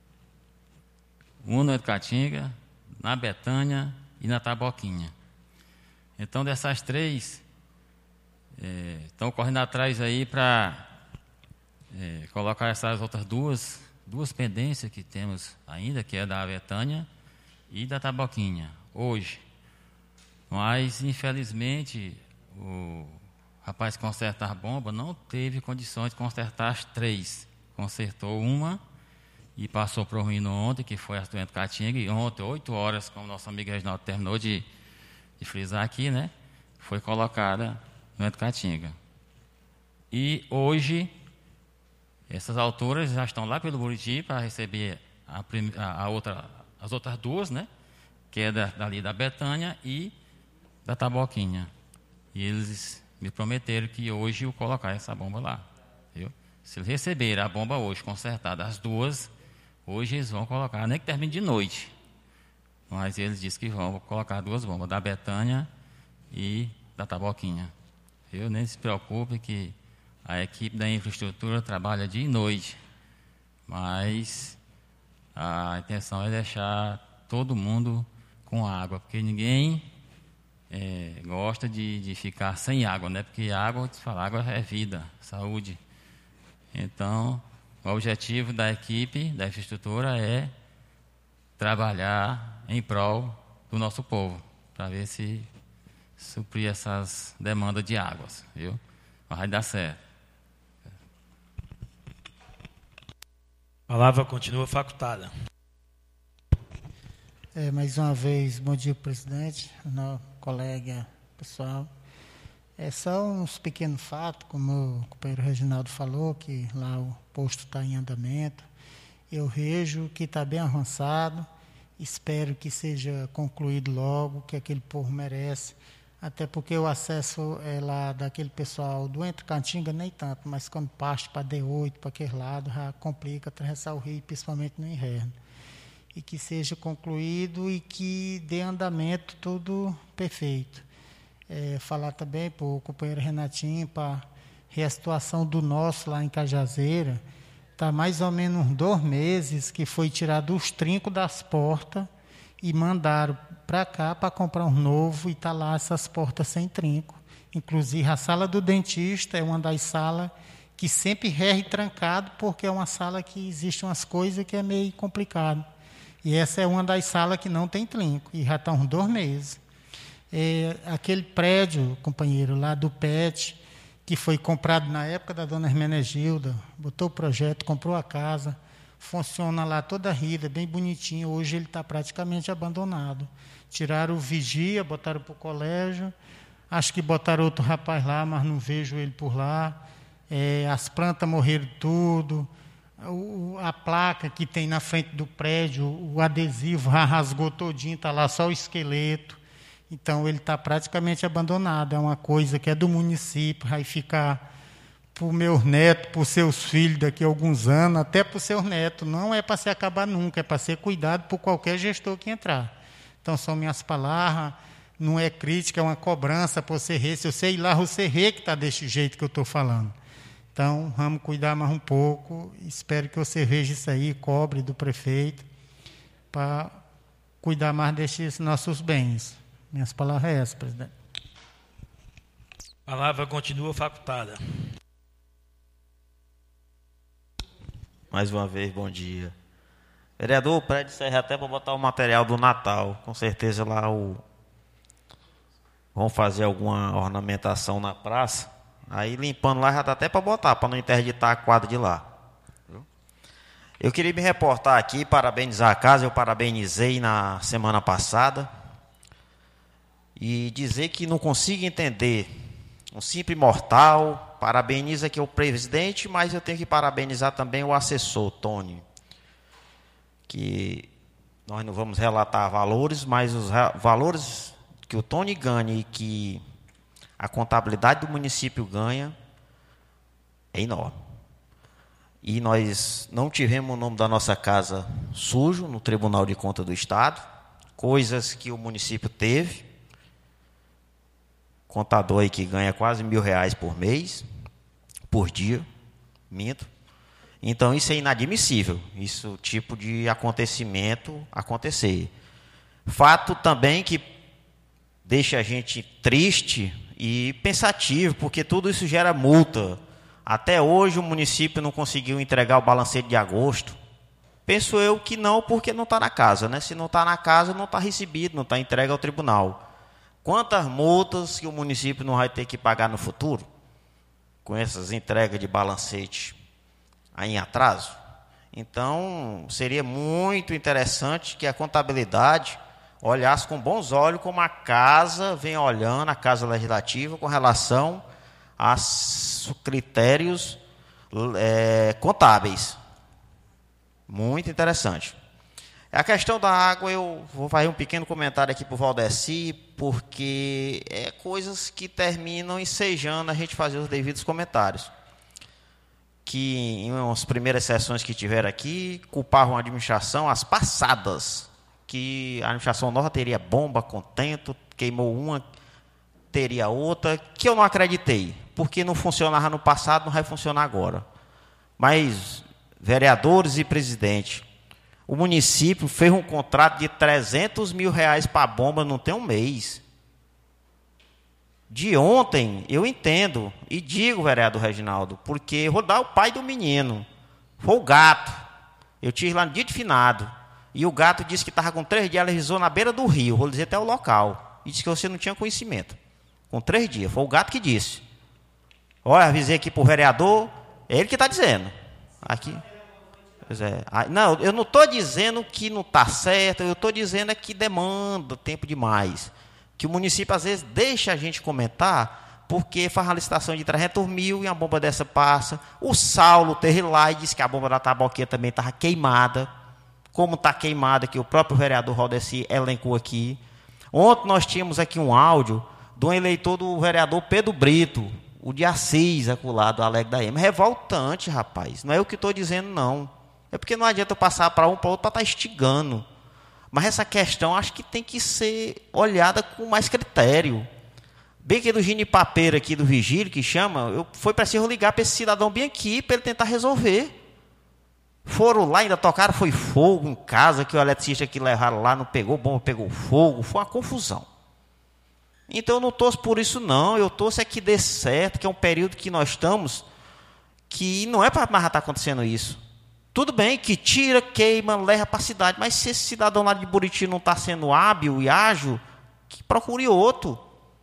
Um no Caatinga, na Betânia e na Taboquinha. Então, dessas 3, estão correndo atrás aí para colocar essas outras duas pendências que temos ainda, que é da Betânia e da Taboquinha, hoje. Mas, infelizmente, o rapaz que conserta a bomba não teve condições de consertar as 3. Consertou uma e passou para o ruíno ontem, que foi a do Caatinga, e ontem, 8 horas, como nosso amigo Reginaldo terminou de frisar aqui, né? Foi colocada no Caatinga. E hoje, essas alturas já estão lá pelo Buriti para receber as outras 2, né? Que é dali da Betânia e da Taboquinha. E eles me prometeram que hoje eu colocar essa bomba lá. Viu? Se eles receberem a bomba hoje, consertada as 2, hoje eles vão colocar, nem que termine de noite. Mas eles disseram que vão colocar 2 bombas, da Betânia e da Taboquinha. viu? Nem se preocupe que a equipe da infraestrutura trabalha dia e noite, mas a intenção é deixar todo mundo com água, porque ninguém gosta de ficar sem água, né? Porque água é vida, saúde. Então, o objetivo da equipe da infraestrutura é trabalhar em prol do nosso povo, para ver se suprir essas demandas de águas, viu? Vai dar certo. A palavra continua facultada. Mais uma vez, bom dia, presidente, nosso colega, pessoal. Só uns pequenos fatos, como o companheiro Reginaldo falou, que lá o posto está em andamento. Eu vejo que está bem avançado, espero que seja concluído logo, que aquele povo merece, até porque o acesso lá daquele pessoal do Entre Cantinga nem tanto, mas quando parte para D8, para aquele lado, já complica atravessar o rio, principalmente no inverno. E que seja concluído e que dê andamento tudo perfeito. Falar também para o companheiro Renatinho, para a situação do nosso lá em Cajazeira, está mais ou menos uns 2 meses que foi tirado os trincos das portas e mandaram para cá para comprar um novo e está lá essas portas sem trinco. Inclusive a sala do dentista é uma das salas que sempre é trancado, porque é uma sala que existe umas coisas que é meio complicado. E essa é uma das salas que não tem trinco, e já está uns 2 meses. Aquele prédio, companheiro, lá do PET, que foi comprado na época da dona Hermenegilda, botou o projeto, comprou a casa, funciona lá toda rida, bem bonitinho, hoje ele está praticamente abandonado. Tiraram o vigia, botaram para o colégio, acho que botaram outro rapaz lá, mas não vejo ele por lá. As plantas morreram tudo, a placa que tem na frente do prédio, o adesivo rasgou todinho, está lá só o esqueleto. Então, ele está praticamente abandonado. É uma coisa que é do município, vai ficar para os meus netos, para os seus filhos daqui a alguns anos, até para os seus netos. Não é para se acabar nunca, é para ser cuidado por qualquer gestor que entrar. Então, são minhas palavras, não é crítica, é uma cobrança para você ver. Se eu sei lá, você vê que está desse jeito que eu estou falando. Então, vamos cuidar mais um pouco. Espero que você veja isso aí, cobre do prefeito, para cuidar mais desses nossos bens. Minhas palavras é essa, presidente. A palavra continua facultada. Mais uma vez, bom dia. Vereador, o prédio serve até para botar o material do Natal. Com certeza lá vão fazer alguma ornamentação na praça. Aí limpando lá já dá até para botar, para não interditar a quadra de lá. Eu queria me reportar aqui, parabenizar a casa. Eu parabenizei na semana passada. E dizer que não consigo entender um simples mortal. Parabeniza aqui o presidente, mas eu tenho que parabenizar também o assessor, Tony. Que nós não vamos relatar valores, mas os valores que o Tony ganha e que a contabilidade do município ganha é enorme. E nós não tivemos o nome da nossa casa sujo no Tribunal de Contas do Estado, coisas que o município teve. Contador aí que ganha quase R$1.000 por mês, por dia, minto. Então isso é inadmissível, isso tipo de acontecimento acontecer. Fato também que deixa a gente triste e pensativo, porque tudo isso gera multa. Até hoje o município não conseguiu entregar o balancete de agosto. Penso eu que não, porque não está na casa, né? Se não está na casa, não está recebido, não está entregue ao tribunal. Quantas multas que o município não vai ter que pagar no futuro, com essas entregas de balancete aí em atraso? Então, seria muito interessante que a contabilidade olhasse com bons olhos como a casa vem olhando, a Casa Legislativa, com relação aos critérios contábeis. Muito interessante. A questão da água, eu vou fazer um pequeno comentário aqui para o Valdeci, porque é coisas que terminam ensejando a gente fazer os devidos comentários. Que em umas primeiras sessões que tiveram aqui, culpavam a administração, as passadas, que a administração nova teria bomba, contento, queimou uma, teria outra, que eu não acreditei, porque não funcionava no passado, não vai funcionar agora. Mas, vereadores e presidente, o município fez um contrato de R$300 mil para a bomba, não tem um mês. De ontem, eu entendo, e digo, vereador Reginaldo, porque eu vou dar o pai do menino, foi o gato. Eu tive lá no dia de finado, e o gato disse que estava com 3 dias, alergizou na beira do rio, vou dizer até o local, e disse que você não tinha conhecimento. Com 3 dias, foi o gato que disse. Olha, avisei aqui para o vereador, é ele que está dizendo. Aqui. Pois é. Não, eu não estou dizendo que não está certo, eu estou dizendo é que demanda tempo demais. Que o município, às vezes, deixa a gente comentar, porque faz uma licitação de 300 mil e uma bomba dessa passa. O Saulo teve lá e disse que a bomba da Taboquinha também estava queimada, como está queimada, que o próprio vereador Rodeci elencou aqui. Ontem nós tínhamos aqui um áudio de um eleitor do vereador Pedro Brito, o de Assis, acolá do Alegre da Ema. Revoltante, rapaz. Não é o que estou dizendo, não. É porque não adianta eu passar para um para o outro para estar instigando. Mas essa questão acho que tem que ser olhada com mais critério. Bem que do Ginipapeira aqui do Vigílio, que chama, foi preciso ligar para esse cidadão bem aqui, para ele tentar resolver. Foram lá, ainda tocaram, foi fogo em casa, que o eletricista que levaram lá não pegou bomba, pegou fogo, foi uma confusão. Então eu não torço por isso não, eu torço é que dê certo, que é um período que nós estamos, que não é para mais estar acontecendo isso. Tudo bem que tira, queima, leva para a cidade, mas se esse cidadão lá de Buriti não está sendo hábil e ágil, que procure outro.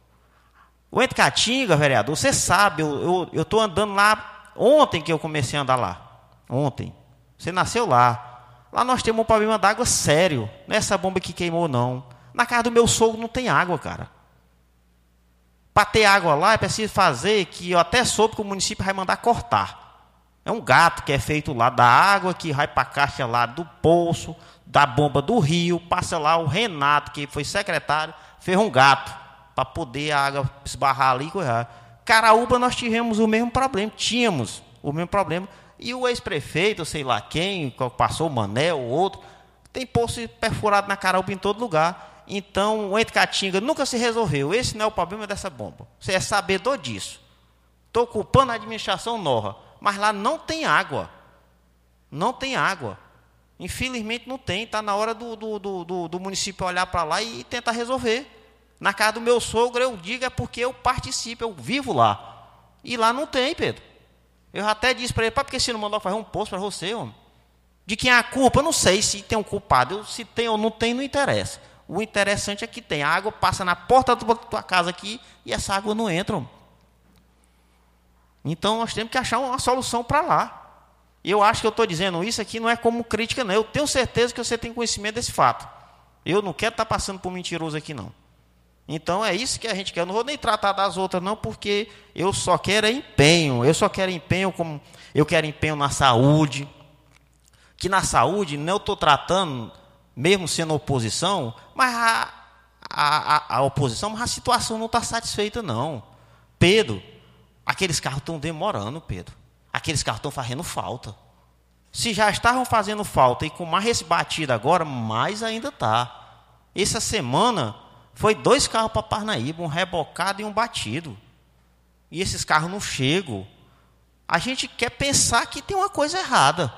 O Ente Caatinga, vereador, você sabe, eu estou andando lá, ontem que eu comecei a andar lá, ontem, você nasceu lá. Lá nós temos um problema d'água sério, não é essa bomba que queimou não. Na casa do meu sogro não tem água, cara. Para ter água lá é preciso fazer, que eu até soube que o município vai mandar cortar. É um gato que é feito lá da água, que vai para a caixa lá do poço, da bomba do rio, passa lá o Renato, que foi secretário, fez um gato para poder a água esbarrar ali e correr. Caraúba nós tivemos o mesmo problema, e o ex-prefeito, sei lá quem, passou o Manel, o outro, tem poço perfurado na Caraúba em todo lugar. Então o Ente Caatinga nunca se resolveu, esse não é o problema dessa bomba. Você é sabedor disso. Estou culpando a administração nova. Mas lá não tem água. Não tem água. Infelizmente não tem. Está na hora do município olhar para lá e tentar resolver. Na casa do meu sogro, eu digo, é porque eu participo, eu vivo lá. E lá não tem, Pedro. Eu até disse para ele, porque se não mandou fazer um poço para você, homem? De quem é a culpa? Eu não sei se tem um culpado. Se tem ou não tem, não interessa. O interessante é que tem. A água passa na porta da tua casa aqui e essa água não entra, homem. Então, nós temos que achar uma solução para lá. Eu acho que eu estou dizendo isso aqui não é como crítica, não. Eu tenho certeza que você tem conhecimento desse fato. Eu não quero estar passando por mentiroso aqui, não. Então, é isso que a gente quer. Eu não vou nem tratar das outras, não, porque eu só quero empenho. Eu só quero empenho como eu quero empenho na saúde. Que na saúde, não estou tratando, mesmo sendo oposição, mas a oposição, mas a situação não está satisfeita, não. Pedro, aqueles carros estão demorando, Pedro. Aqueles carros estão fazendo falta. Se já estavam fazendo falta e com mais esse batido agora, mais ainda está. Essa semana foi 2 carros para Parnaíba, um rebocado e um batido. E esses carros não chegam. A gente quer pensar que tem uma coisa errada.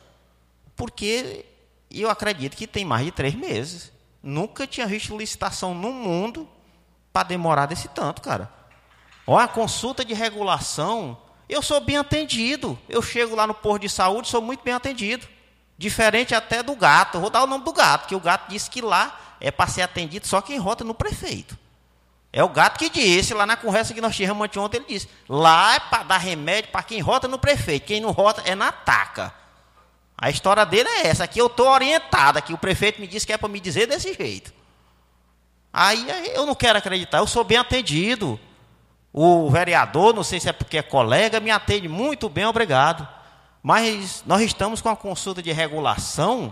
Porque eu acredito que tem mais de 3 meses. Nunca tinha visto licitação no mundo para demorar desse tanto, cara. Olha, a consulta de regulação, eu sou bem atendido. Eu chego lá no posto de saúde, sou muito bem atendido. Diferente até do gato. Eu vou dar o nome do gato, que o gato disse que lá é para ser atendido só quem rota no prefeito. É o gato que disse, lá na conversa que nós tivemos ontem, ele disse, lá é para dar remédio para quem rota no prefeito. Quem não rota é na taca. A história dele é essa. Aqui eu estou orientado, aqui o prefeito me disse que é para me dizer desse jeito. Aí eu não quero acreditar, eu sou bem atendido. O vereador, não sei se é porque é colega, me atende muito bem, obrigado. Mas nós estamos com a consulta de regulação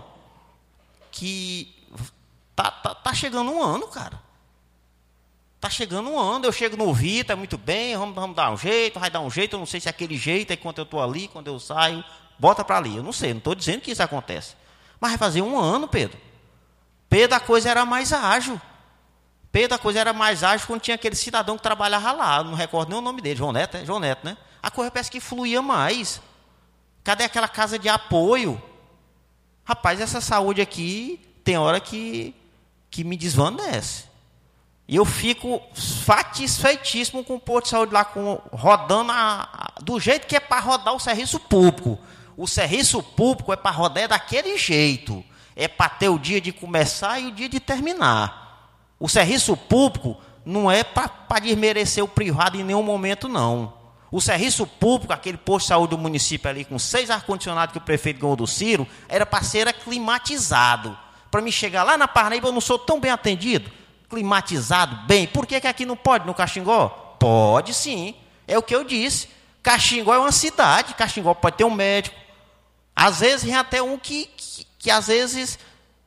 que tá chegando um ano, cara. Está chegando um ano, eu chego no Vita, muito bem, vamos dar um jeito, vai dar um jeito, eu não sei se é aquele jeito, aí quando eu estou ali, quando eu saio, bota para ali. Eu não sei, não estou dizendo que isso acontece. Mas vai fazer um ano, Pedro. Pedro, a coisa era mais ágil. Pedro, a coisa era mais ágil quando tinha aquele cidadão que trabalhava lá, não recordo nem o nome dele, João Neto, né? A coisa parece que fluía mais. Cadê aquela casa de apoio? Rapaz, essa saúde aqui tem hora que me desvanece. E eu fico satisfeitíssimo com o posto de saúde lá rodando do jeito que é para rodar o serviço público. O serviço público é para rodar daquele jeito. É para ter o dia de começar e o dia de terminar. O serviço público não é para desmerecer o privado em nenhum momento, não. O serviço público, aquele posto de saúde do município ali, com 6 ar-condicionados que o prefeito ganhou do Ciro, era para ser climatizado. Para mim chegar lá na Parnaíba, eu não sou tão bem atendido. Climatizado, bem. Por que aqui não pode, no Caxingó? Pode sim. É o que eu disse. Caxingó é uma cidade. Caxingó pode ter um médico. Às vezes tem até um que às vezes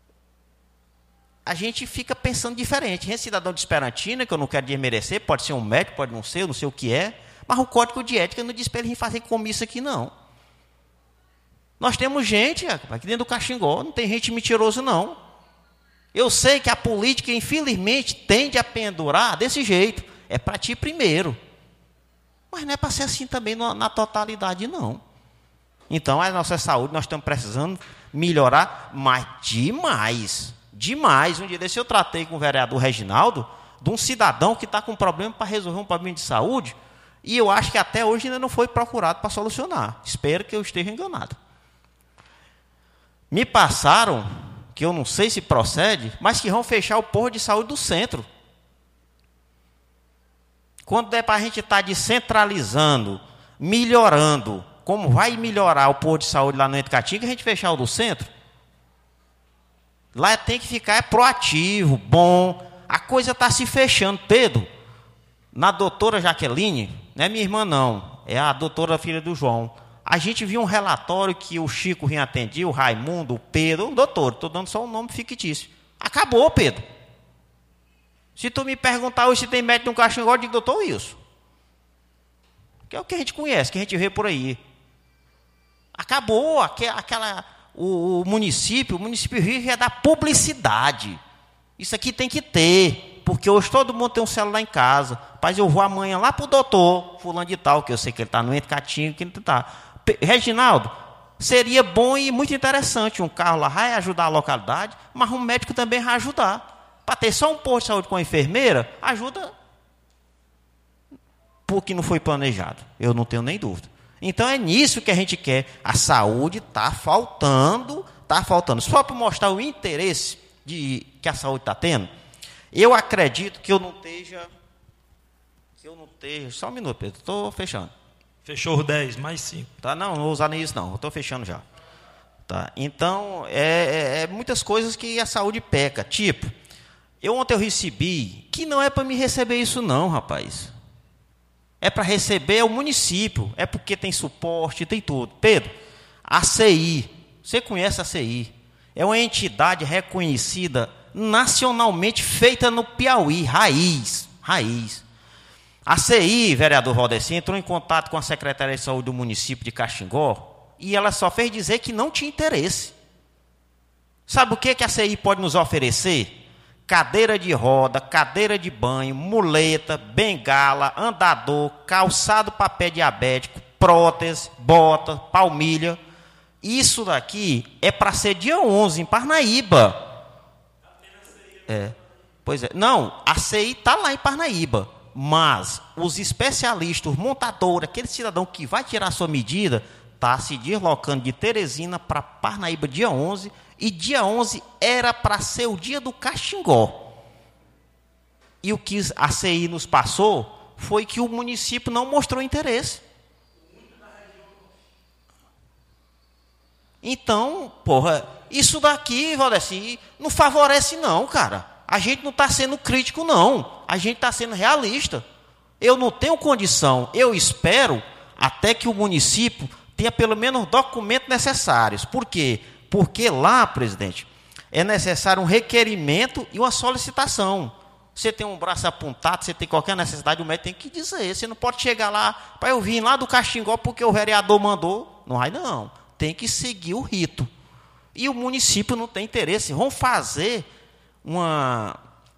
a gente fica pensando diferente. Tem cidadão de Esperantina, que eu não quero desmerecer, pode ser um médico, pode não ser, eu não sei o que é. Mas o código de ética não diz para ele fazer comício aqui, não. Nós temos gente aqui dentro do Caxingó, não tem gente mentirosa, não. Eu sei que a política, infelizmente, tende a pendurar desse jeito. É para ti primeiro. Mas não é para ser assim também na totalidade, não. Então, a nossa saúde, nós estamos precisando melhorar, mas demais. Demais. Um dia desse eu tratei com o vereador Reginaldo, de um cidadão que está com um problema para resolver um problema de saúde, e eu acho que até hoje ainda não foi procurado para solucionar. Espero que eu esteja enganado. Me passaram, que eu não sei se procede, mas que vão fechar o posto de saúde do centro. Quando der para a gente estar descentralizando, melhorando, como vai melhorar o posto de saúde lá no Ente Caatinga, a gente fechar o do centro? Lá tem que ficar proativo, bom. A coisa está se fechando. Pedro, na doutora Jaqueline, não é minha irmã não, é a doutora filha do João. A gente viu um relatório que o Chico vinha atender, o Raimundo, o Pedro, o doutor, estou dando só um nome fictício. Acabou, Pedro. Se tu me perguntar hoje se tem médico no Caxingó, eu digo, doutor Wilson. Que é o que a gente conhece, que a gente vê por aí. Acabou o município vive é da publicidade. Isso aqui tem que ter, porque hoje todo mundo tem um celular em casa. Mas eu vou amanhã lá para o doutor, fulano de tal, que eu sei que ele está no Ente Caatinga, que ele está. Reginaldo, seria bom e muito interessante um carro lá vai ajudar a localidade, mas um médico também vai ajudar. Para ter só um posto de saúde com a enfermeira, ajuda porque não foi planejado. Eu não tenho nem dúvida. Então é nisso que a gente quer. A saúde está faltando. Só para mostrar o interesse que a saúde está tendo, eu acredito que eu não esteja. Só um minuto, Pedro, estou fechando. Fechou 10, mais 5. Tá, não vou usar nem isso não, estou fechando já. Tá, então, muitas coisas que a saúde peca. Tipo, ontem eu recebi, que não é para me receber isso não, rapaz. É para receber o município, é porque tem suporte, tem tudo. Pedro, a CI, você conhece a CI? É uma entidade reconhecida nacionalmente, feita no Piauí, raiz. A CI, vereador Valdeci, entrou em contato com a Secretaria de Saúde do município de Caxingó e ela só fez dizer que não tinha interesse. Sabe o que a CI pode nos oferecer? Cadeira de roda, cadeira de banho, muleta, bengala, andador, calçado para pé diabético, prótese, bota, palmilha. Isso daqui é para ser dia 11 em Parnaíba. Pois é. Não, a CI está lá em Parnaíba. Mas os especialistas, os montadores, aquele cidadão que vai tirar a sua medida, está se deslocando de Teresina para Parnaíba dia 11, e dia 11 era para ser o dia do Caxingó. E o que a CI nos passou foi que o município não mostrou interesse. Então, isso daqui, Valdeci, não favorece não, cara. A gente não está sendo crítico, não. A gente está sendo realista. Eu não tenho condição. Eu espero até que o município tenha pelo menos os documentos necessários. Por quê? Porque lá, presidente, é necessário um requerimento e uma solicitação. Você tem um braço apontado, você tem qualquer necessidade, o médico tem que dizer. Você não pode chegar lá, para eu vir lá do Caxingó porque o vereador mandou. Não vai, não. Tem que seguir o rito. E o município não tem interesse. Vão fazer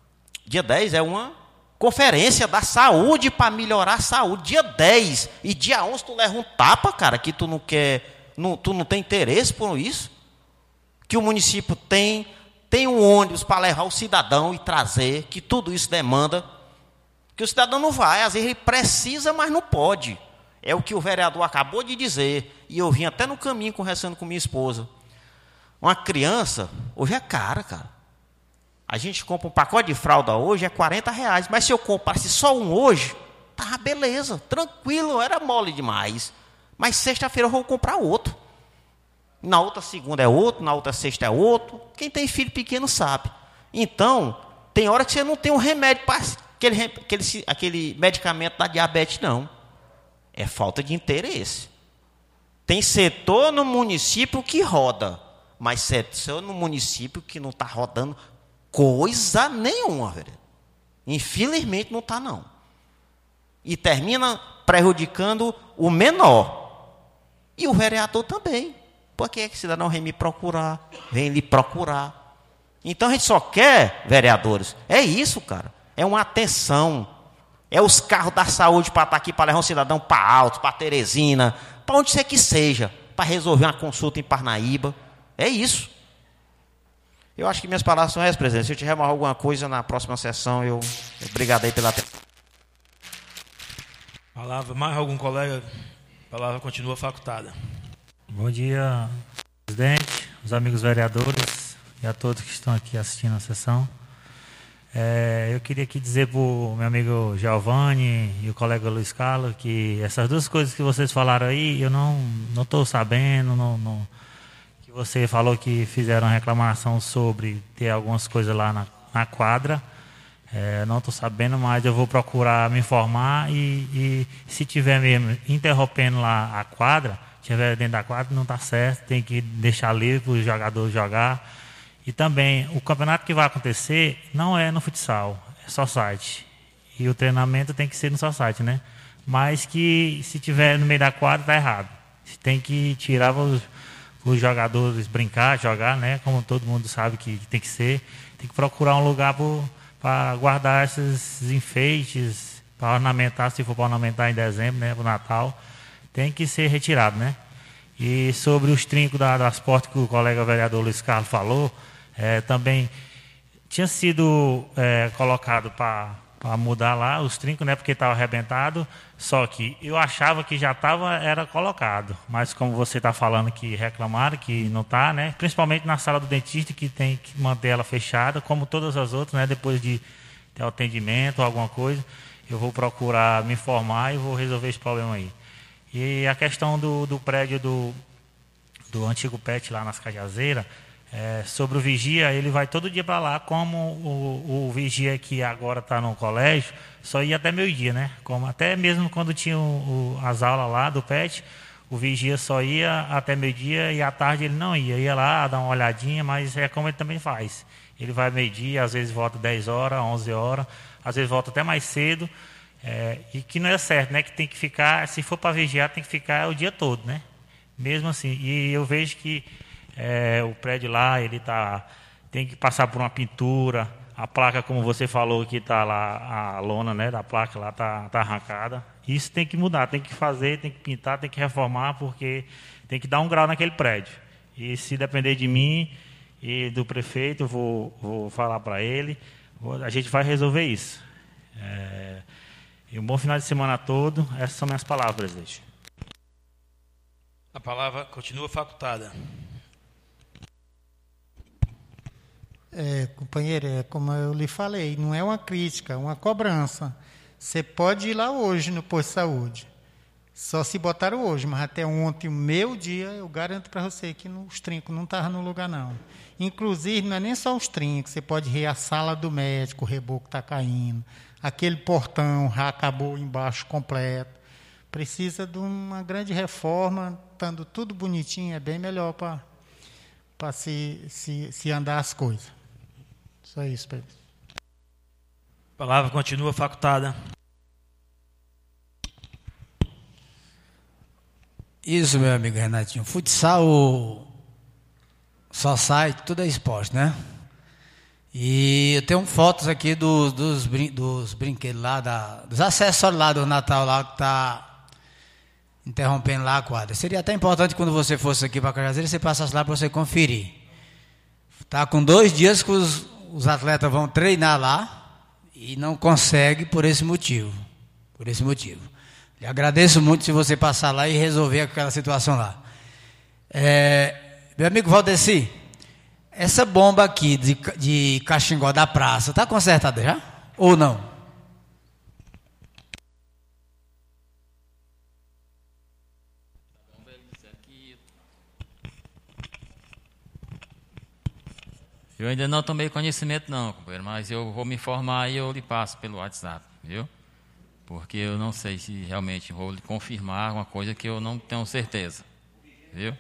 Dia 10 é uma conferência da saúde para melhorar a saúde. Dia 10. E dia 11 tu leva um tapa, cara, que tu não quer, tu não tem interesse por isso. Que o município tem um ônibus para levar o cidadão e trazer, que tudo isso demanda. Que o cidadão não vai, às vezes ele precisa, mas não pode. É o que o vereador acabou de dizer. E eu vim até no caminho conversando com minha esposa. Uma criança, hoje é cara, cara. A gente compra um pacote de fralda hoje, é R$40. Mas se eu comprasse só um hoje, tá beleza, tranquilo, era mole demais. Mas sexta-feira eu vou comprar outro. Na outra segunda é outro, na outra sexta é outro. Quem tem filho pequeno sabe. Então, tem hora que você não tem um remédio para aquele medicamento da diabetes, não. É falta de interesse. Tem setor no município que roda, mas setor no município que não está rodando coisa nenhuma, velho. Infelizmente não está, não. E termina prejudicando o menor. E o vereador também. Por que é que o cidadão vem me procurar? Vem lhe procurar. Então a gente só quer, vereadores, é isso, cara. É uma atenção. É os carros da saúde para estar aqui, para levar um cidadão para Altos, para Teresina, para onde você que seja, para resolver uma consulta em Parnaíba. É isso. Eu acho que minhas palavras são essas, presidente. Se eu tiver mais alguma coisa na próxima sessão, obrigado aí pela atenção. Palavra, mais algum colega? A palavra continua facultada. Bom dia, presidente, os amigos vereadores e a todos que estão aqui assistindo a sessão. Eu queria aqui dizer para o meu amigo Giovanni e o colega Luiz Carlos que essas duas coisas que vocês falaram aí, eu não estou sabendo, que você falou que fizeram reclamação sobre ter algumas coisas lá na quadra. Não estou sabendo, mas eu vou procurar me informar e se tiver mesmo interrompendo lá a quadra, tiver dentro da quadra, não está certo, tem que deixar livre para o jogador jogar. E também, o campeonato que vai acontecer não é no futsal, é só site. E o treinamento tem que ser no só site, né? Mas que se tiver no meio da quadra, está errado. Tem que tirar os jogadores brincar, jogar, né? Como todo mundo sabe que tem que ser. Tem que procurar um lugar para guardar esses enfeites, para ornamentar, se for para ornamentar em dezembro, né? Para o Natal. Tem que ser retirado, né? E sobre os trincos das portas que o colega vereador Luiz Carlos falou, também tinha sido colocado para mudar lá os trincos, né? Porque estava arrebentado, só que eu achava que já era colocado. Mas como você está falando que reclamaram, que não está, né? Principalmente na sala do dentista, que tem que manter ela fechada, como todas as outras, né? Depois de ter atendimento ou alguma coisa, eu vou procurar me informar e vou resolver esse problema aí. E a questão do prédio do antigo PET lá nas Cajazeiras, sobre o vigia, ele vai todo dia para lá, como o vigia que agora está no colégio, só ia até meio-dia, né? Como até mesmo quando tinha as aulas lá do PET, o vigia só ia até meio-dia e à tarde ele não ia lá dar uma olhadinha, mas é como ele também faz. Ele vai meio-dia, às vezes volta 10 horas, 11 horas, às vezes volta até mais cedo. E que não é certo, né? Que tem que ficar, se for para vigiar, tem que ficar o dia todo, né? Mesmo assim. E eu vejo que o prédio lá, tem que passar por uma pintura. A placa, como você falou, que está lá, a lona, né, da placa lá tá arrancada. Isso tem que mudar, tem que fazer, tem que pintar, tem que reformar, porque tem que dar um grau naquele prédio. E se depender de mim e do prefeito, eu vou falar para ele, a gente vai resolver isso. E um bom final de semana a todo. Essas são minhas palavras, presidente. A palavra continua facultada. Companheiro, como eu lhe falei, não é uma crítica, é uma cobrança. Você pode ir lá hoje no posto de saúde. Só se botaram hoje, mas até ontem, meio-dia, eu garanto para você que os trincos não estavam no lugar, não. Inclusive, não é nem só os trincos, você pode ver a sala do médico, o reboco está caindo. Aquele portão já acabou embaixo completo. Precisa de uma grande reforma, estando tudo bonitinho, é bem melhor para se andar as coisas. Só isso, Pedro. A palavra continua facultada. Isso, meu amigo Renatinho. Futsal, só sai, tudo é esporte, né? E eu tenho fotos aqui dos brinquedos lá, dos acessórios lá do Natal lá, que está interrompendo lá a quadra. Seria até importante quando você fosse aqui para Cajazeira, você passasse lá para você conferir. Está com 2 dias que os atletas vão treinar lá e não conseguem por esse motivo. Por esse motivo. Lhe agradeço muito se você passar lá e resolver aquela situação lá. Meu amigo Valdeci, essa bomba aqui de Caxingó da praça, está consertada já? Ou não? Eu ainda não tomei conhecimento não, companheiro, mas eu vou me informar e eu lhe passo pelo WhatsApp, viu? Porque eu não sei se realmente vou lhe confirmar uma coisa que eu não tenho certeza, viu?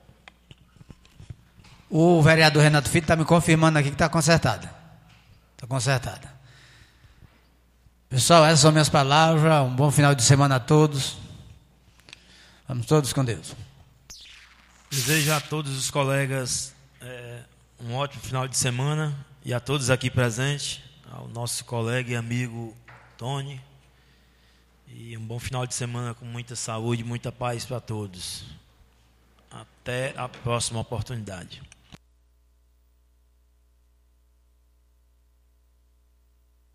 O vereador Renato Filho está me confirmando aqui que está consertada. Está consertada. Pessoal, essas são minhas palavras. Um bom final de semana a todos. Vamos todos com Deus. Desejo a todos os colegas um ótimo final de semana e a todos aqui presentes, ao nosso colega e amigo Tony. E um bom final de semana com muita saúde e muita paz para todos. Até a próxima oportunidade.